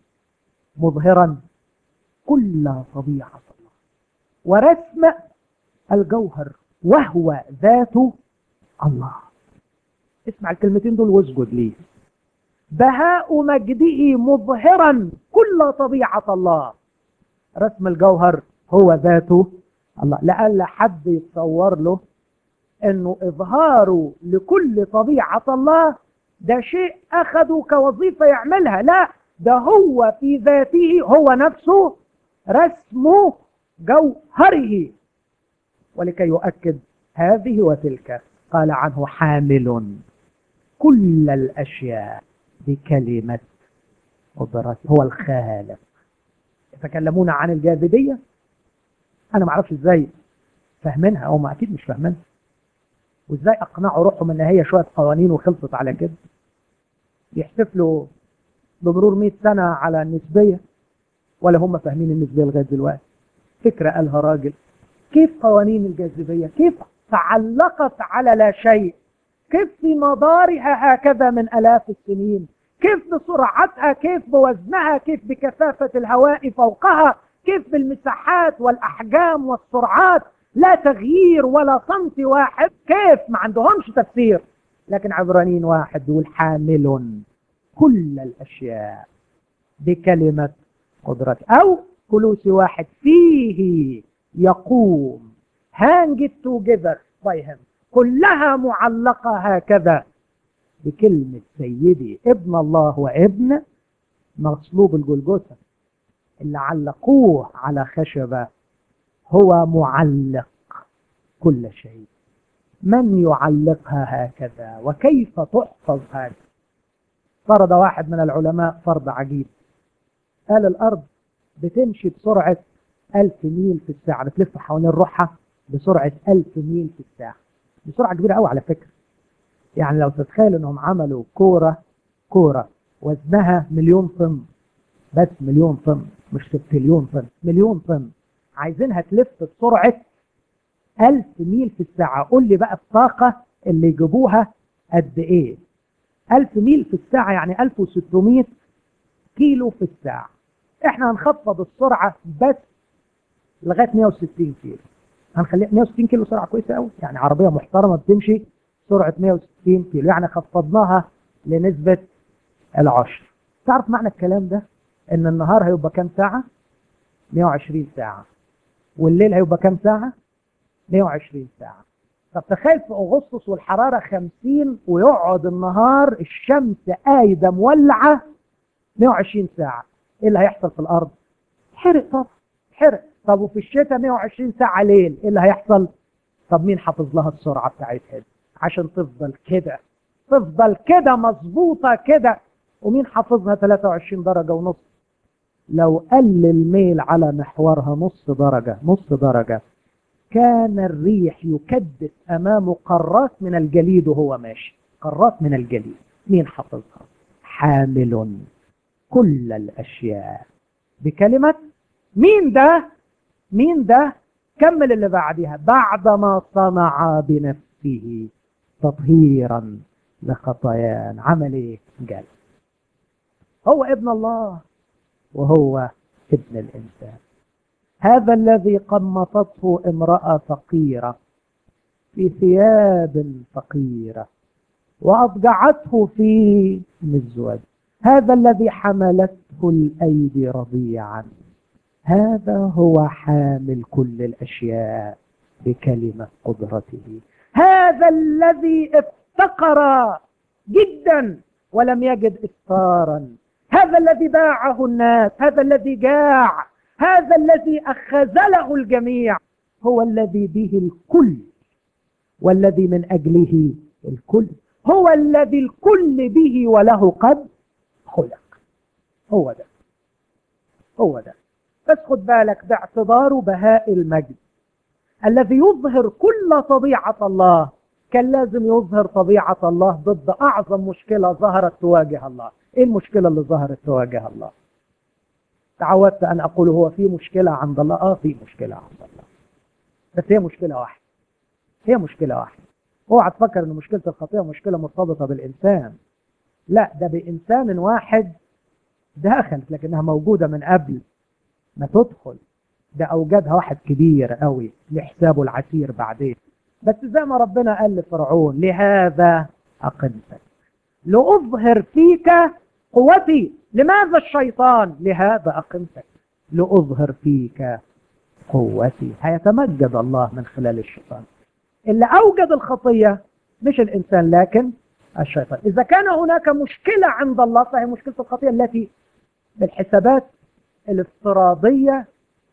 مظهرا كل طبيعة الله، ورسم الجوهر وهو ذات الله. اسمع الكلمتين دول واسجد ليه. بهاء مجده مظهرا كل طبيعة الله، رسم الجوهر هو ذاته الله. لألا حد يتصور له انه اظهاره لكل طبيعة الله ده شيء اخده كوظيفة يعملها، لا، ده هو في ذاته، هو نفسه رسم جوهره. ولكي يؤكد هذه وتلك قال عنه حامل كل الاشياء بكلمة قدرته، هو الخالق. يتكلمون عن الجاذبية، انا ما اعرفش ازاي فاهمينها، او ما اكيد مش فاهمينها، وازاي اقنعوا روحهم ان هي شويه قوانين وخلصت على كده. يحتفلوا بمرور مئة سنه على النسبيه ولا هم فاهمين النسبيه لغايه دلوقتي. فكره قالها راجل، كيف قوانين الجاذبيه كيف تعلقت على لا شيء، كيف في مدارها هكذا من الاف السنين، كيف بسرعتها، كيف بوزنها، كيف بكثافه الهواء فوقها، كيف بالمساحات والاحجام والسرعات، لا تغيير ولا صمت واحد، كيف؟ ما عندهمش تفسير. لكن عبرانيين واحد يقول حامل كل الاشياء بكلمة قدرته، او كلوسي واحد فيه يقوم hang it together by him، كلها معلقة هكذا بكلمة سيدي ابن الله وابن مصلوب الجلجثة اللي علقوه على خشبة، هو معلق كل شيء. من يعلقها هكذا وكيف تحفظ هكذا؟ فرض واحد من العلماء فرض عجيب، قال الأرض بتمشي بسرعة ألف ميل في الساعة، بتلف حوالين روحها بسرعة ألف ميل في الساعة، بسرعة كبيرة قوي على فكرة. يعني لو تتخيل انهم عملوا كورة كورة وزنها مليون طن، بس مليون طن، مش ستريليون طن، مليون طن، عايزينها تلف بسرعة ألف ميل في الساعة. قول لي بقى الطاقة اللي يجيبوها قد ايه؟ ألف ميل في الساعة يعني ألف وستمائة كيلو في الساعة. احنا هنخفض السرعة بس لغاية مئة وستين كيلو، هنخليها مئة وستين كيلو، سرعة كويسة قوي، يعني عربية محترمة بتمشي سرعة مئة وستين كيلو، يعني خفضناها لنسبة العشر. تعرف معنى الكلام ده؟ ان النهار هيبقى كام ساعة؟ مئة وعشرين ساعة، والليل هيبقى كام ساعة؟ مئة وعشرين ساعة. طب تخيل في اغسطس والحرارة خمسين ويقعد النهار الشمس قايدة مولعة مئة وعشرين ساعة، ايه اللي هيحصل في الارض؟ حرق، طب حرق. طب وفي الشتاء مئة وعشرين ساعة ليل، ايه اللي هيحصل؟ طب مين حافظ لها السرعة بتاعتها دي؟ عشان تفضل كده، تفضل كده مظبوطة كده. ومين حافظها ثلاثة وعشرين درجة ونص؟ لو قل الميل على محورها نص درجة نص درجة كان الريح يكدس أمامه قارات من الجليد وهو ماشي، قارات من الجليد. مين حافظها؟ حامل كل الأشياء بكلمة. مين ده؟ مين ده؟ كمل اللي بعدها، بعدما صنع بنفسه تطهيرا لخطايان. عمل ايه؟ قال هو ابن الله وهو ابن الإنسان. هذا الذي قمطته امرأة فقيرة في ثياب فقيرة وأضجعته في مزود، هذا الذي حملته الأيدي رضيعا، هذا هو حامل كل الأشياء بكلمة قدرته. هذا الذي افتقر جدا ولم يجد إفطارا، هذا الذي باعه الناس، هذا الذي جاع، هذا الذي أخذله الجميع، هو الذي به الكل والذي من أجله الكل، هو الذي الكل به وله قد خلق. هو ده، هو ده. بس خد بالك، باعتباره بهاء المجد الذي يظهر كل طبيعة الله، كان لازم يظهر طبيعة الله ضد أعظم مشكلة ظهرت تواجه الله. إيه المشكلة اللي ظهرت تواجه الله؟ تعودت أن أقول هو في مشكلة عند الله. آه في مشكلة عند الله، بس هي مشكلة واحدة، هي مشكلة واحدة. اوعى تفكر أن مشكلة الخطيئة مشكلة مرتبطة بالإنسان، لا، ده بإنسان واحد دخلت، لكنها موجودة من قبل ما تدخل. ده أوجدها واحد كبير قوي لحسابه العسير بعدين. بس زي ما ربنا قال لفرعون، لهذا أقمتك لأظهر فيك قوتي. لماذا الشيطان؟ لهذا أقمتك لأظهر فيك قوتي. هيتمجد الله من خلال الشيطان. اللي أوجد الخطية مش الإنسان لكن الشيطان. إذا كان هناك مشكلة عند الله فهي مشكلة الخطية التي بالحسابات الافتراضية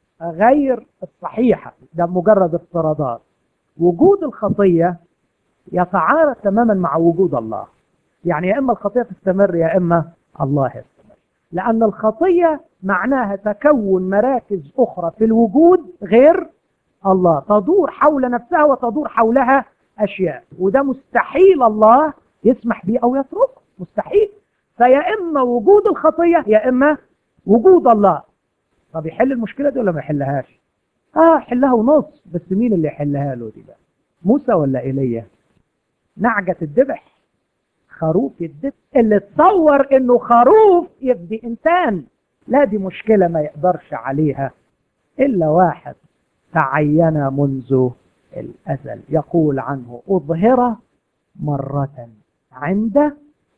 غير الصحيحة، ده مجرد افتراضات. وجود الخطية يتعارض تماما مع وجود الله. يعني يا إما الخطية تستمر يا إما الله يستمر، لأن الخطية معناها تكون مراكز أخرى في الوجود غير الله، تدور حول نفسها وتدور حولها أشياء، وده مستحيل الله يسمح به أو يتركه، مستحيل. فيا إما وجود الخطية يا إما وجود الله. طب يحل المشكلة دي ولا ما يحلهاش؟ آه حلها ونص، بس مين اللي يحلها له دي بقى؟ موسى ولا إيليا؟ نعجة الذبح، خروف الذبح، اللي تصور إنه خروف يفدي إنسان. لا، دي مشكلة ما يقدرش عليها إلا واحد تعين منذ الأزل، يقول عنه أظهر مرة عند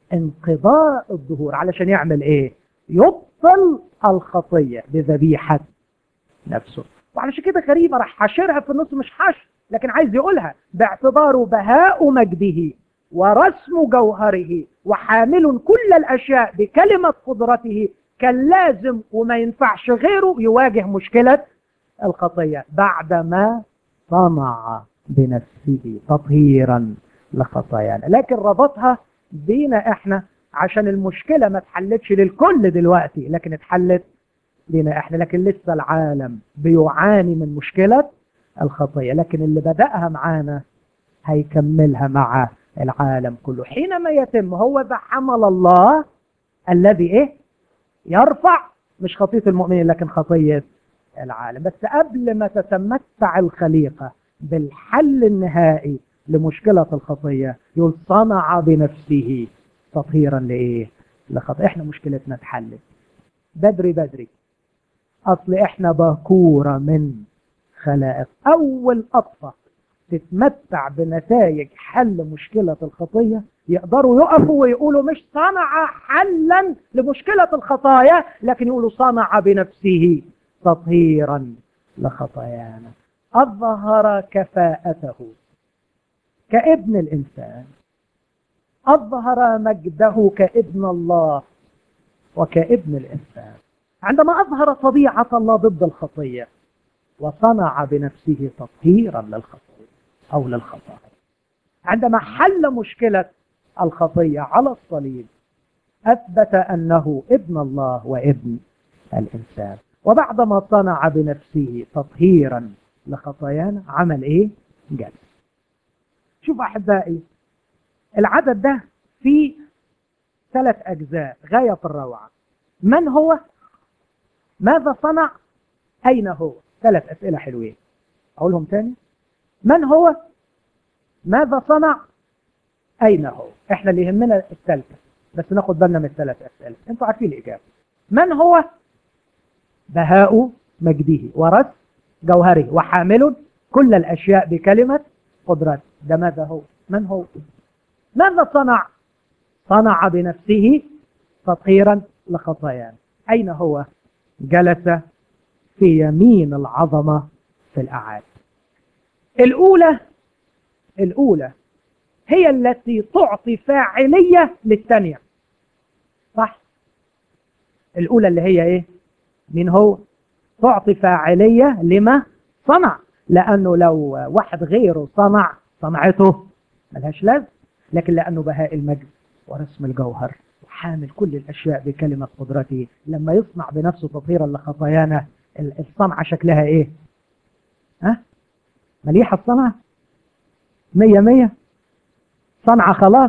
انقضاء الظهور. علشان يعمل إيه؟ يبطل الخطية بذبيحة نفسه. وعلشان كده غريبة راح حاشرها في النص، مش حشر لكن عايز يقولها باعتباره بهاء مجده ورسم جوهره وحامل كل الأشياء بكلمة قدرته، كان لازم وما ينفعش غيره يواجه مشكلة الخطية بعدما صنع بنفسه تطهيرا لخطايانا. لكن ربطها بينا احنا عشان المشكلة ما اتحلتش للكل دلوقتي، لكن اتحلت لنا احنا. لكن لسه العالم بيعاني من مشكلة الخطية، لكن اللي بدأها معانا هيكملها مع العالم كله حينما يتم. هو ذا حمل الله الذي ايه؟ يرفع مش خطية المؤمنين لكن خطية العالم. بس قبل ما تتمتع الخليقة بالحل النهائي لمشكلة الخطية يقول صنع بنفسه تطهيرا لإيه؟ لخطية. احنا مشكلتنا اتحلت بدري بدري. اصل احنا باكورة من خلائق. اول اطفال تتمتع بنتائج حل مشكلة الخطية يقدروا يقفوا ويقولوا مش صنع حلا لمشكلة الخطايا، لكن يقولوا صنع بنفسه تطهيرا لخطايانا. أظهر كفاءته كابن الإنسان، أظهر مجده كابن الله وكابن الإنسان عندما أظهر طبيعة الله ضد الخطية وصنع بنفسه تطهيرا للخطية أو للخطايا. عندما حل مشكلة الخطية على الصليب أثبت أنه ابن الله وابن الإنسان. وبعدما صنع بنفسه تطهيرا لخطايانا عمل إيه؟ جلس. شوف أحبائي، العدد ده فيه ثلاث أجزاء غاية في الروعة. من هو؟ ماذا صنع؟ أين هو؟ ثلاث أسئلة حلوين أقولهم تاني. من هو؟ ماذا صنع؟ أين هو؟ إحنا اللي يهمنا الثالثة، بس ناخد بالنا من الثلاث أسئلة. أنتوا عارفين الإجابة. من هو؟ بهاء مجده ورث جوهره وحامل كل الأشياء بكلمة قدرته. ده ماذا هو؟ من هو؟ ماذا صنع؟ صنع بنفسه تطهيرا لخطايانا. أين هو؟ جلس في يمين العظمة في الأعالي. الأولى الأولى هي التي تعطي فاعلية للثانية، صح؟ الأولى اللي هي إيه؟ مين هو؟ تعطي فاعلية لما صنع، لأنه لو واحد غيره صنع صنعته ملهاش لازم، لكن لأنه بهاء المجد ورسم الجوهر وحامل كل الأشياء بكلمة قدرته، لما يصنع بنفسه تطهيرا لخطايانا الصنعة شكلها إيه؟ ها؟ مليحة الصنعة؟ مية مية صنعة خلاص.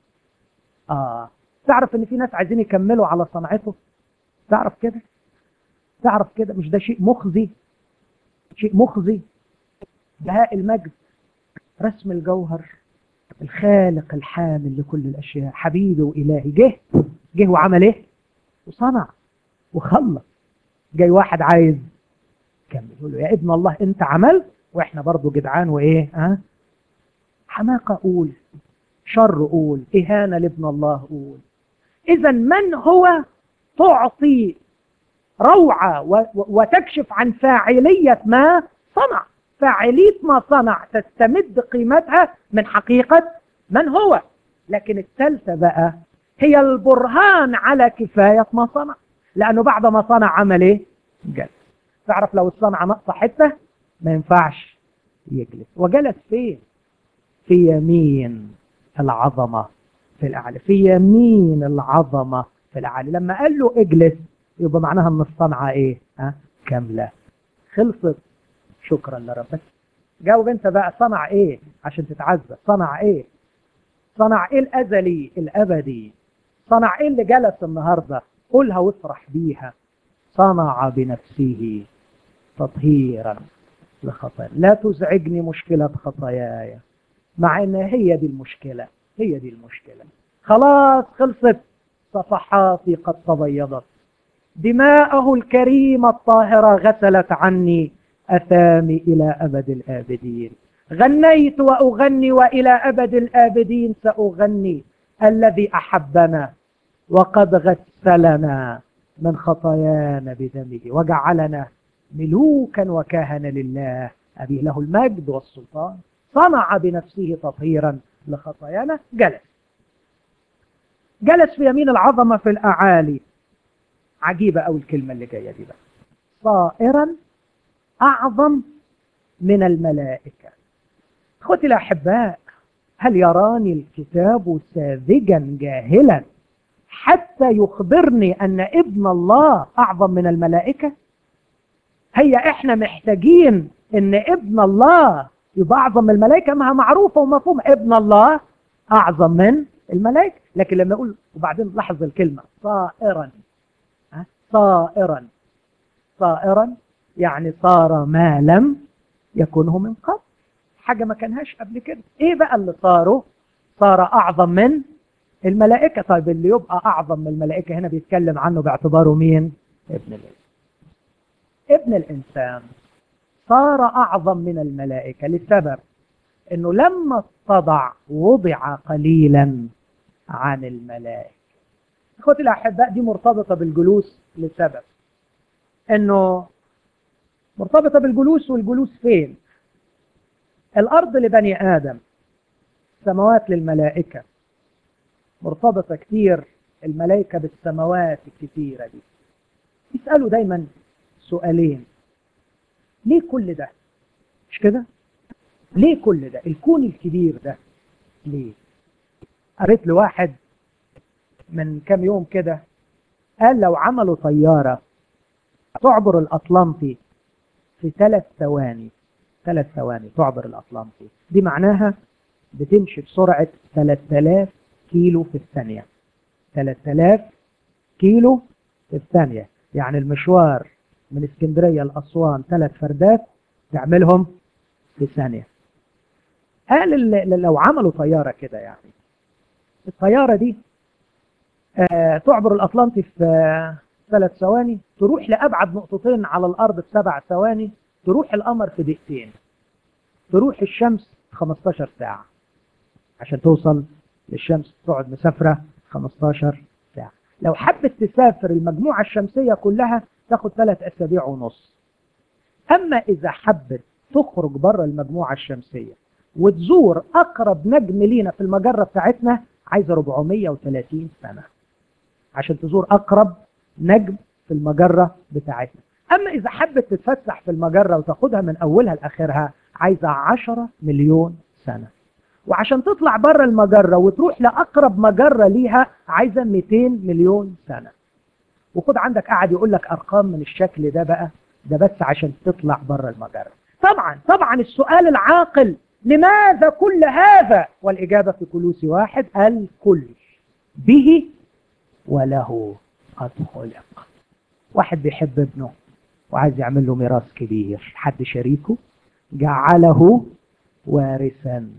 آه تعرف إن في ناس عايزين يكملوا على صنعته؟ تعرف كده؟ تعرف كده؟ مش ده شيء مخزي؟ شيء مخزي. بهاء المجد رسم الجوهر الخالق الحامل لكل الأشياء حبيبي وإلهي جه جه وعمل إيه؟ وصنع وخلص. جاي واحد عايز يكمل يقول له يا ابن الله أنت عملت وإحنا برضو جدعان وإيه؟ ها؟ حماقة قول، شر قول، إهانة لابن الله قول. إذا من هو تعطي روعة وتكشف عن فاعلية ما صنع. فاعلية ما صنع تستمد قيمتها من حقيقة من هو. لكن الثالثة بقى هي البرهان على كفاية ما صنع، لأنه بعد ما صنع عمل إيه؟ جلس. تعرف لو الصنعة نقص حتة ما ينفعش يجلس. وجلس فين؟ في يمين العظمة في الأعلى. في يمين العظمة في الأعلى. لما قال له اجلس يبقى معناها ان الصنعة ايه؟ ها؟ كاملة خلصت. شكرا لربك. جاوب انت بقى، صنع ايه عشان تتعذب؟ صنع ايه؟ صنع ايه الازلي الابدي؟ صنع ايه اللي جلس النهاردة؟ قولها وافرح بيها. صنع بنفسه تطهيرا لخطايا. لا تزعجني مشكلة خطاياي، مع ان هي دي المشكلة. هي دي المشكلة. خلاص خلصت. صفحاتي قد تبيضت، دماءه الكريمة الطاهرة غسلت عني أثامي إلى أبد الآبدين. غنيت وأغني وإلى أبد الآبدين سأغني الذي أحبنا وقد غسلنا من خطايانا بدمه وجعلنا ملوكا وكهنة لله أبيه له المجد والسلطان. صنع بنفسه تطهيرا لخطايانا. جلس جلس في يمين العظمة في الأعالي. عجيبة أو الكلمة اللي جاية دي بقى. صائرا أعظم من الملائكة. أخوتي الأحباء، هل يراني الكتاب ساذجا جاهلا حتى يخبرني أن ابن الله أعظم من الملائكة؟ هي إحنا محتاجين أن ابن الله يبقى أعظم من الملائكة؟ ما معروفة ومفهوم ابن الله أعظم من الملائكة. لكن لما أقول وبعدين لاحظ الكلمة صائرا، صائرا صائرا يعني صار ما لم يكنه من قبل، حاجة ما كانهاش قبل كده. ايه بقى اللي صاره؟ صار اعظم من الملائكة. طيب اللي يبقى اعظم من الملائكة هنا بيتكلم عنه باعتباره مين؟ ابن الانسان. ابن الانسان صار اعظم من الملائكة لسبب انه لما اتضع وضع قليلا عن الملائكة. اخوتي الاحباء، دي مرتبطة بالجلوس لسبب انه مرتبطة بالجلوس. والجلوس فين؟ الارض لبني ادم، السماوات للملائكة. مرتبطة كتير الملائكة بالسماوات الكتيرة دي. يسألوا دايما سؤالين: ليه كل ده؟ مش كده؟ ليه كل ده؟ الكون الكبير ده ليه؟ قريت لواحد من كام يوم كده قال لو عملوا طيارة تعبر الأطلنطي في ثلاث ثواني ثلاث ثواني تعبر الأطلنطي، دي معناها بتمشي بسرعة ثلاثة آلاف كيلو في الثانية. ثلاثة آلاف كيلو في الثانية، يعني المشوار من اسكندرية لأسوان ثلاث فردات تعملهم في ثانية. قال لو عملوا طيارة كده، يعني الطيارة دي آه تعبر الأطلنطي في آه ثلاث ثواني، تروح لأبعد نقطتين على الأرض في سبع ثواني، تروح القمر في دقيقتين، تروح الشمس خمستاشر ساعة. عشان توصل للشمس تقعد مسافرة خمستاشر ساعة. لو حبت تسافر المجموعة الشمسية كلها تاخد ثلاث أسابيع ونص. أما إذا حبت تخرج بره المجموعة الشمسية وتزور أقرب نجم لينا في المجرة بتاعتنا، عايزة أربعمائة وثلاثين سنة عشان تزور أقرب نجم في المجرة بتاعتنا. أما إذا حبت تتفسح في المجرة وتاخدها من أولها لآخرها، عايزة عشرة مليون سنة. وعشان تطلع بره المجرة وتروح لأقرب مجرة ليها عايزة مئتين مليون سنة. وخد عندك قاعد يقول لك أرقام من الشكل ده بقى، ده بس عشان تطلع بره المجرة. طبعا طبعا السؤال العاقل لماذا كل هذا؟ والإجابة في كولوسي واحد، الكل به وله قد خلق. واحد بيحب ابنه وعايز يعمل له ميراث كبير، حد شريكه، جعله وارثا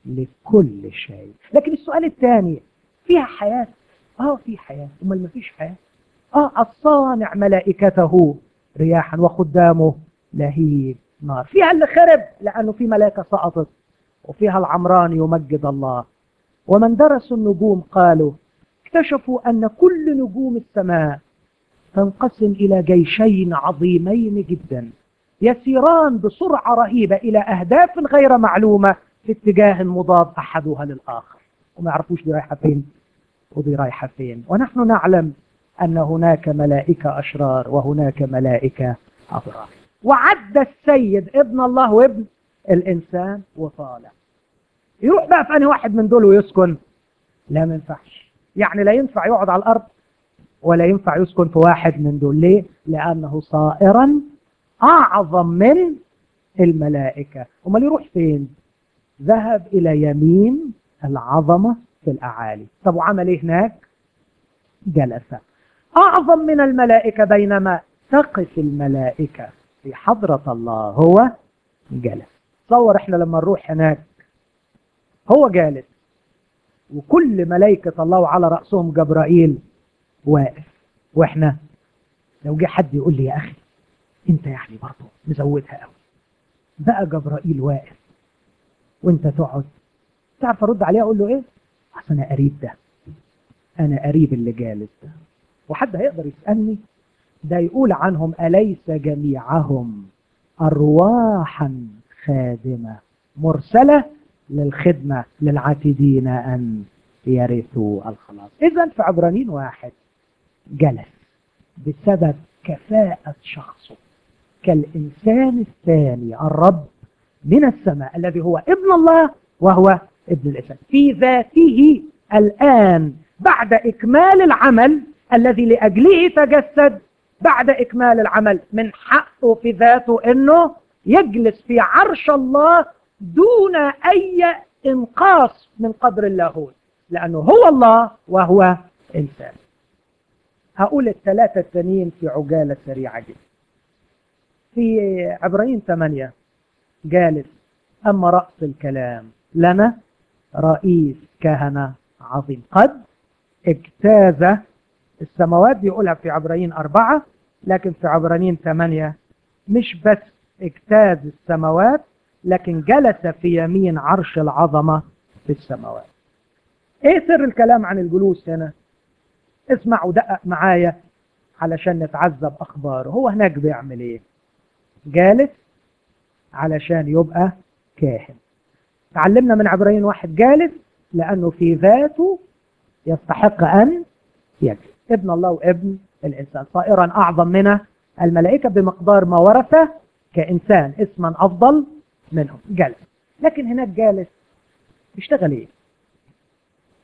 لكل شيء. لكن السؤال الثاني، فيها حياة؟ اه في حياة، امال ما فيش حياة؟ اه الصانع ملائكته رياحا وخدامه لهيب نار. فيها اللي خرب لانه في ملائكة سقطت، وفيها العمران يمجد الله. ومن درسوا النجوم قالوا اكتشفوا ان كل نجوم السماء تنقسم الى جيشين عظيمين جدا يسيران بسرعة رهيبة الى اهداف غير معلومة في اتجاه مضاد احدها للاخر، وما يعرفوش دي رايحة فين ودي رايحة فين. ونحن نعلم ان هناك ملائكة اشرار وهناك ملائكة ابرار. وعد السيد ابن الله وابن الانسان وطالع. يروح بقى في انهي واحد من دول ويسكن؟ لا ما ينفعش، يعني لا ينفع يقعد على الارض ولا ينفع يسكن في واحد من دول. ليه؟ لانه صائرا اعظم من الملائكة. امال يروح فين؟ ذهب الى يمين العظمة في الاعالي. طب وعمل ايه هناك؟ جلس اعظم من الملائكة، بينما تقف الملائكة في حضرة الله هو جلس. تصور احنا لما نروح هناك هو جالس، وكل ملائكة الله على رأسهم جبرائيل واقف، واحنا لو جه حد يقول لي يا اخي انت يعني برضه مزودها قوي، بقى جبرائيل واقف وانت تقعد، تعرف ارد عليه اقول له ايه؟ اصل انا قريب ده، انا قريب اللي جالس ده. وحد هيقدر يسألني ده يقول عنهم أليس جميعهم أرواحا خادمة مرسلة للخدمة للعاتدين أن يرثوا الخلاص. إذن في عبرانيين واحد جلس بسبب كفاءة شخصه كالإنسان الثاني الرب من السماء الذي هو ابن الله وهو ابن الإنسان في ذاته الآن بعد إكمال العمل الذي لأجله تجسد. بعد إكمال العمل من حقه في ذاته أنه يجلس في عرش الله دون أي إنقاص من قدر اللاهوت، لأنه هو الله وهو إنسان. هقول الثلاثة التانيين في عجالة سريعة جدا. في عبرانيين ثمانية جالس، أما رأس الكلام لنا رئيس كهنة عظيم قد اجتاز السماوات. بيقولها في عبرانيين أربعة، لكن في عبرانيين ثمانية مش بس اجتاز السماوات لكن جلس في يمين عرش العظمة في السماوات. ايه سر الكلام عن الجلوس هنا؟ اسمع ودقق معايا علشان نتعذب اخباره. هو هناك بيعمل ايه؟ جالس علشان يبقى كاهن. تعلمنا من عبرانيين واحد جالس لانه في ذاته يستحق ان يجلس، ابن الله وابن الانسان، صائرا اعظم من الملائكة بمقدار ما ورث كإنسان اسما افضل منهم. جالس. لكن هناك جالس بيشتغل ايه؟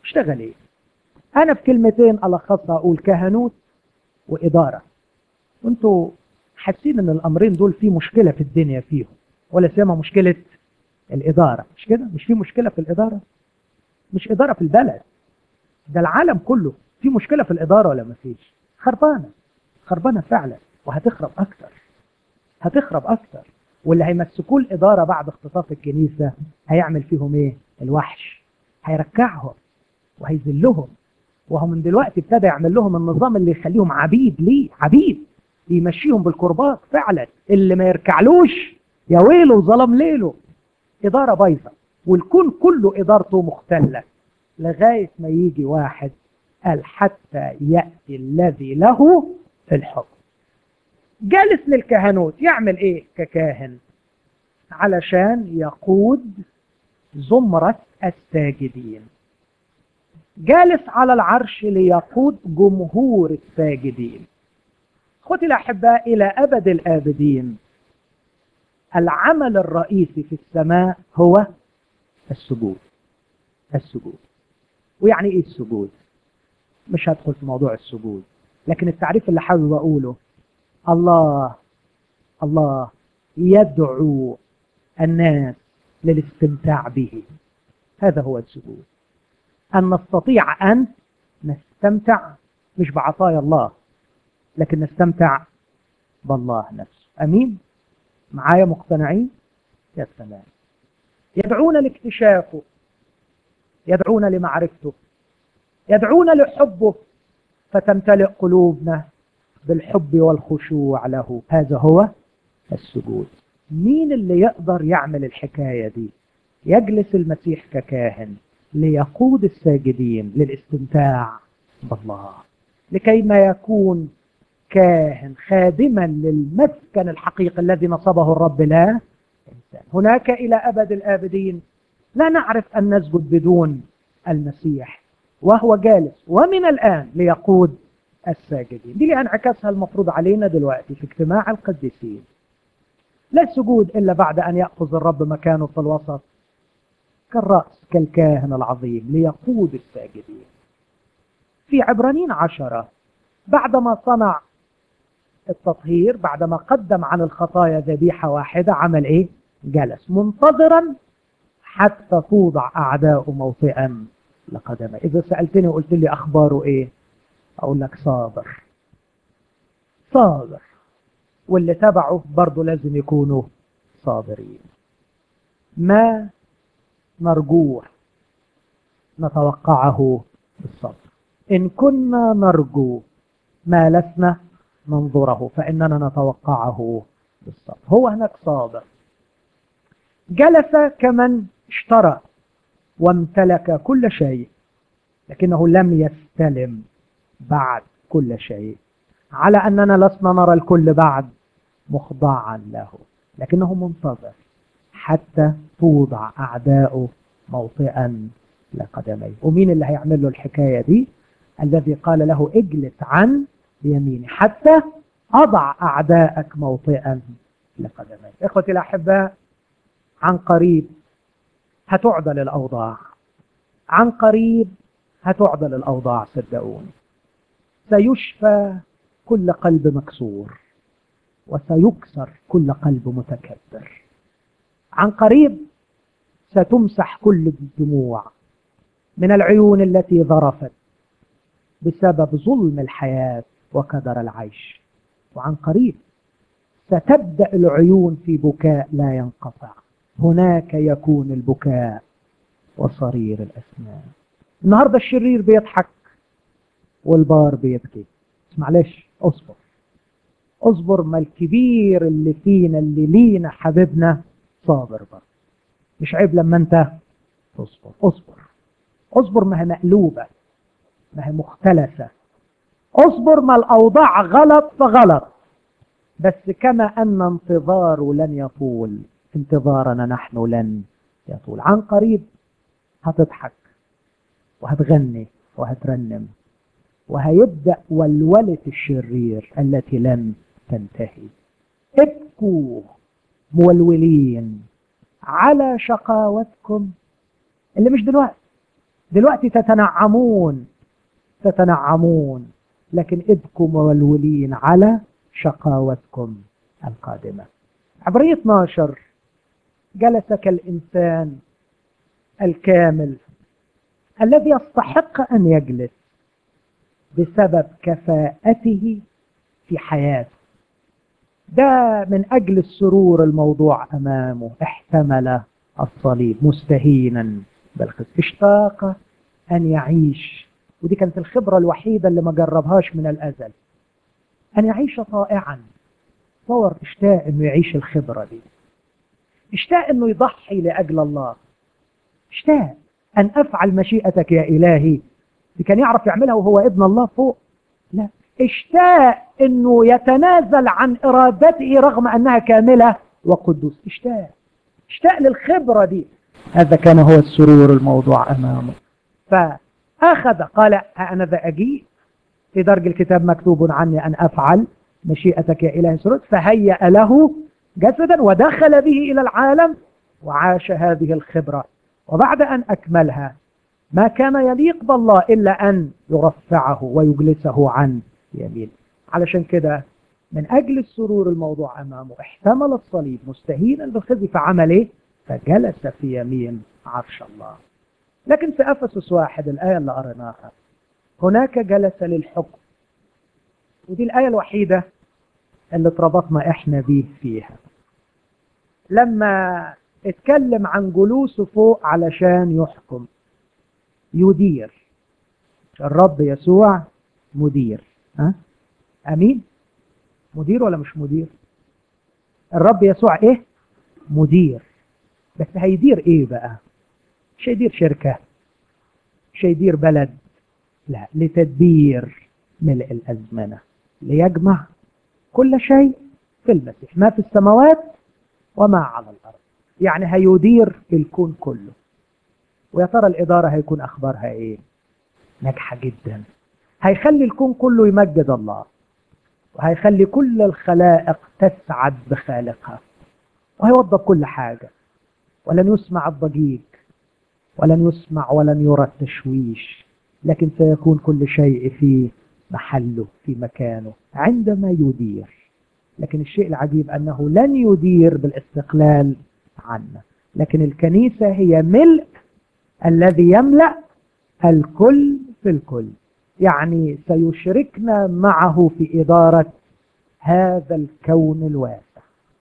اشتغل ايه؟ انا في كلمتين الخصها اقول كهنوت واداره. وانتوا حاسين ان الامرين دول في مشكله في الدنيا فيهم، ولا سيما مشكله الاداره، مش كده؟ مش في مشكله في الاداره؟ مش اداره في البلد، ده العالم كله في مشكله في الاداره ولا ما فيش؟ خربانه، خربانه فعلا، وهتخرب اكتر، هتخرب اكتر. واللي هيمسكوا الاداره بعد اختطاف الكنيسه هيعمل فيهم ايه؟ الوحش، هيركعهم وهيذلهم. وهو من دلوقتي ابتدى يعمل لهم النظام اللي يخليهم عبيد ليه، عبيد يمشيهم بالكرباج فعلا. اللي ما يركعلوش يا ويله ظلم ليله. اداره بايظه، والكون كله ادارته مختله، لغايه ما يجي واحد قال حتى ياتي الذي له الحكم. جالس للكهنوت يعمل ايه ككاهن؟ علشان يقود زمرة الساجدين. جالس على العرش ليقود جمهور الساجدين. اخوتي الاحباء، الى ابد الابدين العمل الرئيسي في السماء هو السجود. السجود. ويعني ايه السجود؟ مش هدخل في موضوع السجود، لكن التعريف اللي حابب اقوله: الله الله يدعو الناس للاستمتاع به. هذا هو السجود. أن نستطيع أن نستمتع مش بعطايا الله، لكن نستمتع بالله نفسه. أمين؟ معايا مقتنعين؟ يا سلام. يدعونا لاكتشافه، يدعونا لمعرفته، يدعونا لحبه، فتمتلئ قلوبنا بالحب والخشوع له. هذا هو السجود. مين اللي يقدر يعمل الحكاية دي؟ يجلس المسيح ككاهن ليقود الساجدين للاستمتاع بالله، لكي ما يكون كاهن خادما للمسكن الحقيقي الذي نصبه الرب لا إنسان. هناك إلى أبد الآبدين لا نعرف أن نسجد بدون المسيح، وهو جالس ومن الآن ليقود الساجدين. دي اللي انعكاسها المفروض علينا دلوقتي في اجتماع القديسين. لا السجود إلا بعد أن يأخذ الرب مكانه في الوسط كالرأس كالكاهن العظيم ليقود الساجدين. في عبرانيين عشرة بعدما صنع التطهير، بعدما قدم عن الخطايا ذبيحة واحدة، عمل ايه؟ جلس منتظرا حتى توضع أعداء موطئا لقدمه. إذا سألتني وقلت لي أخباره ايه؟ أقول لك صابر، صابر. واللي تبعه برضه لازم يكونوا صابرين. ما نرجوه نتوقعه بالصبر. إن كنا نرجو ما لسنا ننظره فإننا نتوقعه بالصبر. هو هناك صابر. جلس كمن اشترى وامتلك كل شيء، لكنه لم يستلم بعد كل شيء، على أننا لسنا نرى الكل بعد مخضعا له، لكنه منتظر حتى توضع أعداؤه موطئا لقدميه. ومين اللي هيعمل له الحكاية دي؟ الذي قال له اجلس عن يميني حتى أضع أعداءك موطئا لقدميه. إخوتي الأحباء، عن قريب هتعدل الأوضاع، عن قريب هتعدل الأوضاع، صدقوني. سيشفى كل قلب مكسور، وسيكسر كل قلب متكبر. عن قريب ستمسح كل الدموع من العيون التي ذرفت بسبب ظلم الحياة وكدر العيش. وعن قريب ستبدأ العيون في بكاء لا ينقطع. هناك يكون البكاء وصرير الأسنان. النهاردة الشرير بيضحك والبار بيبكي. معلش، اصبر اصبر. ما الكبير اللي فينا اللي لينا حبيبنا صابر برضه. مش عيب لما انت تصبر. اصبر اصبر. ما هي مقلوبة، ما هي مختلفة. اصبر. ما الأوضاع غلط فغلط، بس كما أن انتظاره لن يطول، انتظارنا نحن لن يطول. عن قريب هتضحك وهتغني وهترنم، وهيبدأ ولولة الشرير التي لن تنتهي. ابكوا مولولين على شقاوتكم اللي مش دلوقتي، دلوقتي تتنعمون تتنعمون لكن ابكوا مولولين على شقاوتكم القادمة. عبرية اثناشر: جلس كالإنسان الكامل الذي يستحق أن يجلس بسبب كفاءته في حياته. ده من أجل السرور الموضوع أمامه احتمل الصليب مستهينا بالخزي. اشتاق أن يعيش، ودي كانت الخبرة الوحيدة اللي ما جربهاش من الأزل، أن يعيش طائعا. تصور اشتاق أنه يعيش الخبرة دي، اشتاق أنه يضحي لأجل الله، اشتاق أن أفعل مشيئتك يا إلهي. دي كان يعرف يعملها وهو ابن الله فوق؟ لا، اشتاق أنه يتنازل عن إرادته رغم أنها كاملة وقدوس. اشتاق اشتاق للخبرة دي. هذا كان هو السرور الموضوع أمامه. فأخذ قال: أنا ذا أجيء، في درج الكتاب مكتوب عني أن أفعل مشيئتك يا إلهي سرور. فهيأ له جسدا ودخل به إلى العالم وعاش هذه الخبرة. وبعد أن أكملها ما كان يليق بالله إلا أن يرفعه ويجلسه عن يمين. علشان كده من أجل السرور الموضوع أمامه احتمل الصليب مستهينا بالخزي. فعمل إيه؟ فجلس في يمين عرش الله. لكن في أفسس واحد الآية اللي قريناها: هناك جلس للحكم. ودي الآية الوحيدة اللي اتربطنا إحنا بيه فيها. لما اتكلم عن جلوسه فوق علشان يحكم، يدير. الرب يسوع مدير. ها؟ أمين؟ مدير ولا مش مدير؟ الرب يسوع إيه؟ مدير. بس هيدير إيه بقى؟ مش هيدير شركة، مش هيدير بلد، لا، لتدبير ملء الأزمنة، ليجمع كل شيء في المسيح، ما في السماوات وما على الأرض. يعني هيدير الكون كله. ويا ترى الإدارة هيكون أخبارها إيه؟ ناجحة جدا. هيخلي الكون كله يمجد الله، وهيخلي كل الخلائق تسعد بخالقها، وهيوضب كل حاجة، ولن يسمع الضجيج، ولن يسمع ولن يرى التشويش، لكن سيكون كل شيء في محله في مكانه عندما يدير. لكن الشيء العجيب أنه لن يدير بالاستقلال عنا، لكن الكنيسة هي ملء الذي يملأ الكل في الكل. يعني سيشركنا معه في إدارة هذا الكون الواسع.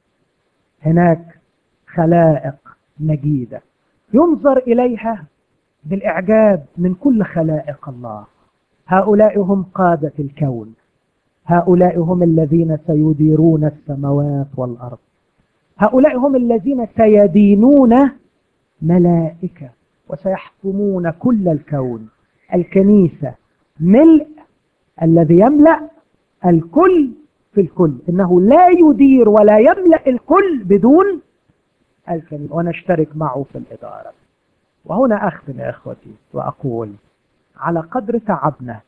هناك خلائق مجيدة ينظر إليها بالإعجاب من كل خلائق الله. هؤلاء هم قادة الكون، هؤلاء هم الذين سيديرون السماوات والأرض، هؤلاء هم الذين سيدينون ملائكة وسيحكمون كل الكون. الكنيسة ملء الذي يملأ الكل في الكل. إنه لا يدير ولا يملأ الكل بدون الكنيسة، ونشترك معه في الإدارة. وهنا أختم يا إخوتي وأقول: على قدر تعبنا،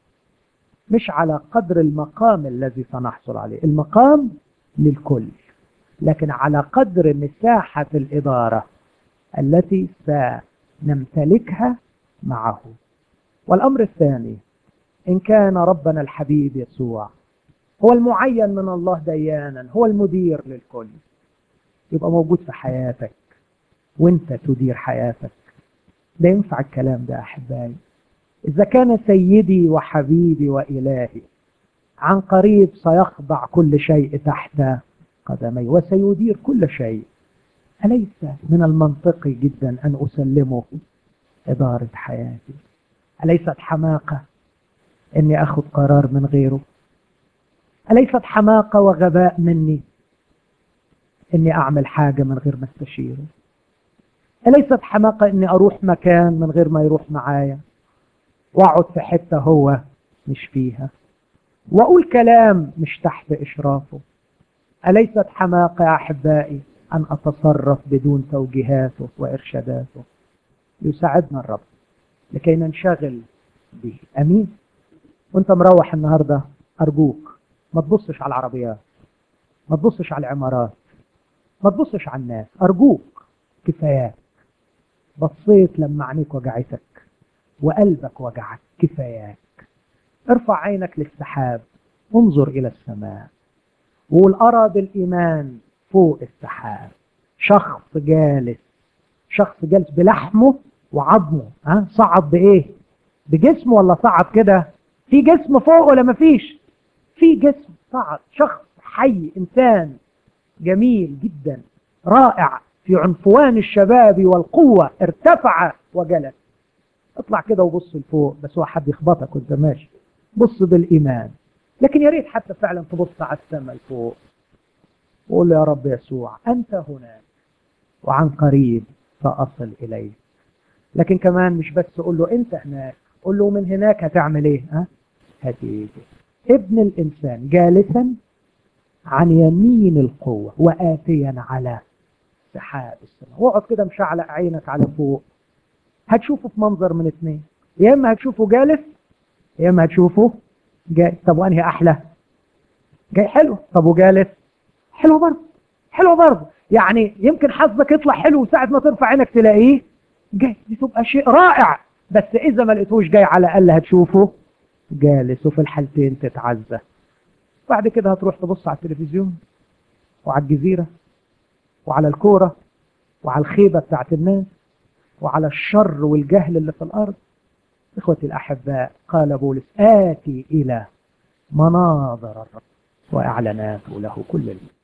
مش على قدر المقام الذي سنحصل عليه، المقام للكل، لكن على قدر مساحة الإدارة التي سنمتلكها معه. والأمر الثاني: إن كان ربنا الحبيب يسوع هو المعين من الله ديانا، هو المدير للكل، يبقى موجود في حياتك وانت تدير حياتك. لا ينفع الكلام ده أحبائي. إذا كان سيدي وحبيبي وإلهي عن قريب سيخضع كل شيء تحت قدمي وسيدير كل شيء، أليس من المنطقي جدا أن أسلمه إدارة حياتي؟ أليست حماقة أني أخذ قرار من غيره؟ أليست حماقة وغباء مني أني أعمل حاجة من غير ما استشيره؟ أليست حماقة أني أروح مكان من غير ما يروح معايا، وأقعد في حتة هو مش فيها، وأقول كلام مش تحت إشرافه؟ أليست حماقة يا أحبائي أن أتصرف بدون توجيهاته وإرشاداته؟ يساعدنا الرب لكي ننشغل به. أمين. وانت مروح النهاردة أرجوك ما تبصش على العربيات، ما تبصش على العمارات، ما تبصش على الناس. أرجوك كفايات. بصيت لما عينيك وجعتك، وقلبك وجعك كفاياك. ارفع عينك للسحاب، انظر إلى السماء، وقول أرى بالإيمان فوق السحاب شخص جالس، شخص جالس بلحمه وعظمه. ها صعد بإيه؟ بجسمه ولا صعد كده؟ في جسم فوق ولا مفيش؟ في جسم صعد، شخص حي، إنسان جميل جدا رائع في عنفوان الشباب والقوة، ارتفع وجلس. اطلع كده وبص لفوق، بس هو حد يخبطك وانت ماشي. بص بالإيمان، لكن يا ريت حتى فعلا تبص على السماء لفوق وقول له يا رب يسوع أنت هناك وعن قريب سأصل إليك. لكن كمان مش بس قول له أنت هناك، قول له من هناك هتعمل إيه؟ ها؟ هتيجي ابن الإنسان جالسا عن يمين القوة وآتيا على سحاب السماء. واقعد كده مشعلق عينك على فوق، هتشوفه في منظر من اثنين، يا اما هتشوفه جالس يا اما هتشوفه جاي. طب وانهي احلى؟ جاي حلو. طب وجالس؟ حلو برضه، حلو برضه. يعني يمكن حظك يطلع حلو وساعة ما ترفع عينك تلاقيه جاي، دي تبقى شيء رائع. بس اذا ما لقيتوش جاي على الاقل هتشوفه جالس، وفي الحالتين تتعزى. بعد كده هتروح تبص على التلفزيون وعلى الجزيرة وعلى الكورة وعلى الخيبة بتاعت الناس وعلى الشر والجهل اللي في الأرض. إخوتي الأحباء، قال بولس آتي إلى مناظر الرب وإعلاناته له كل الوقت.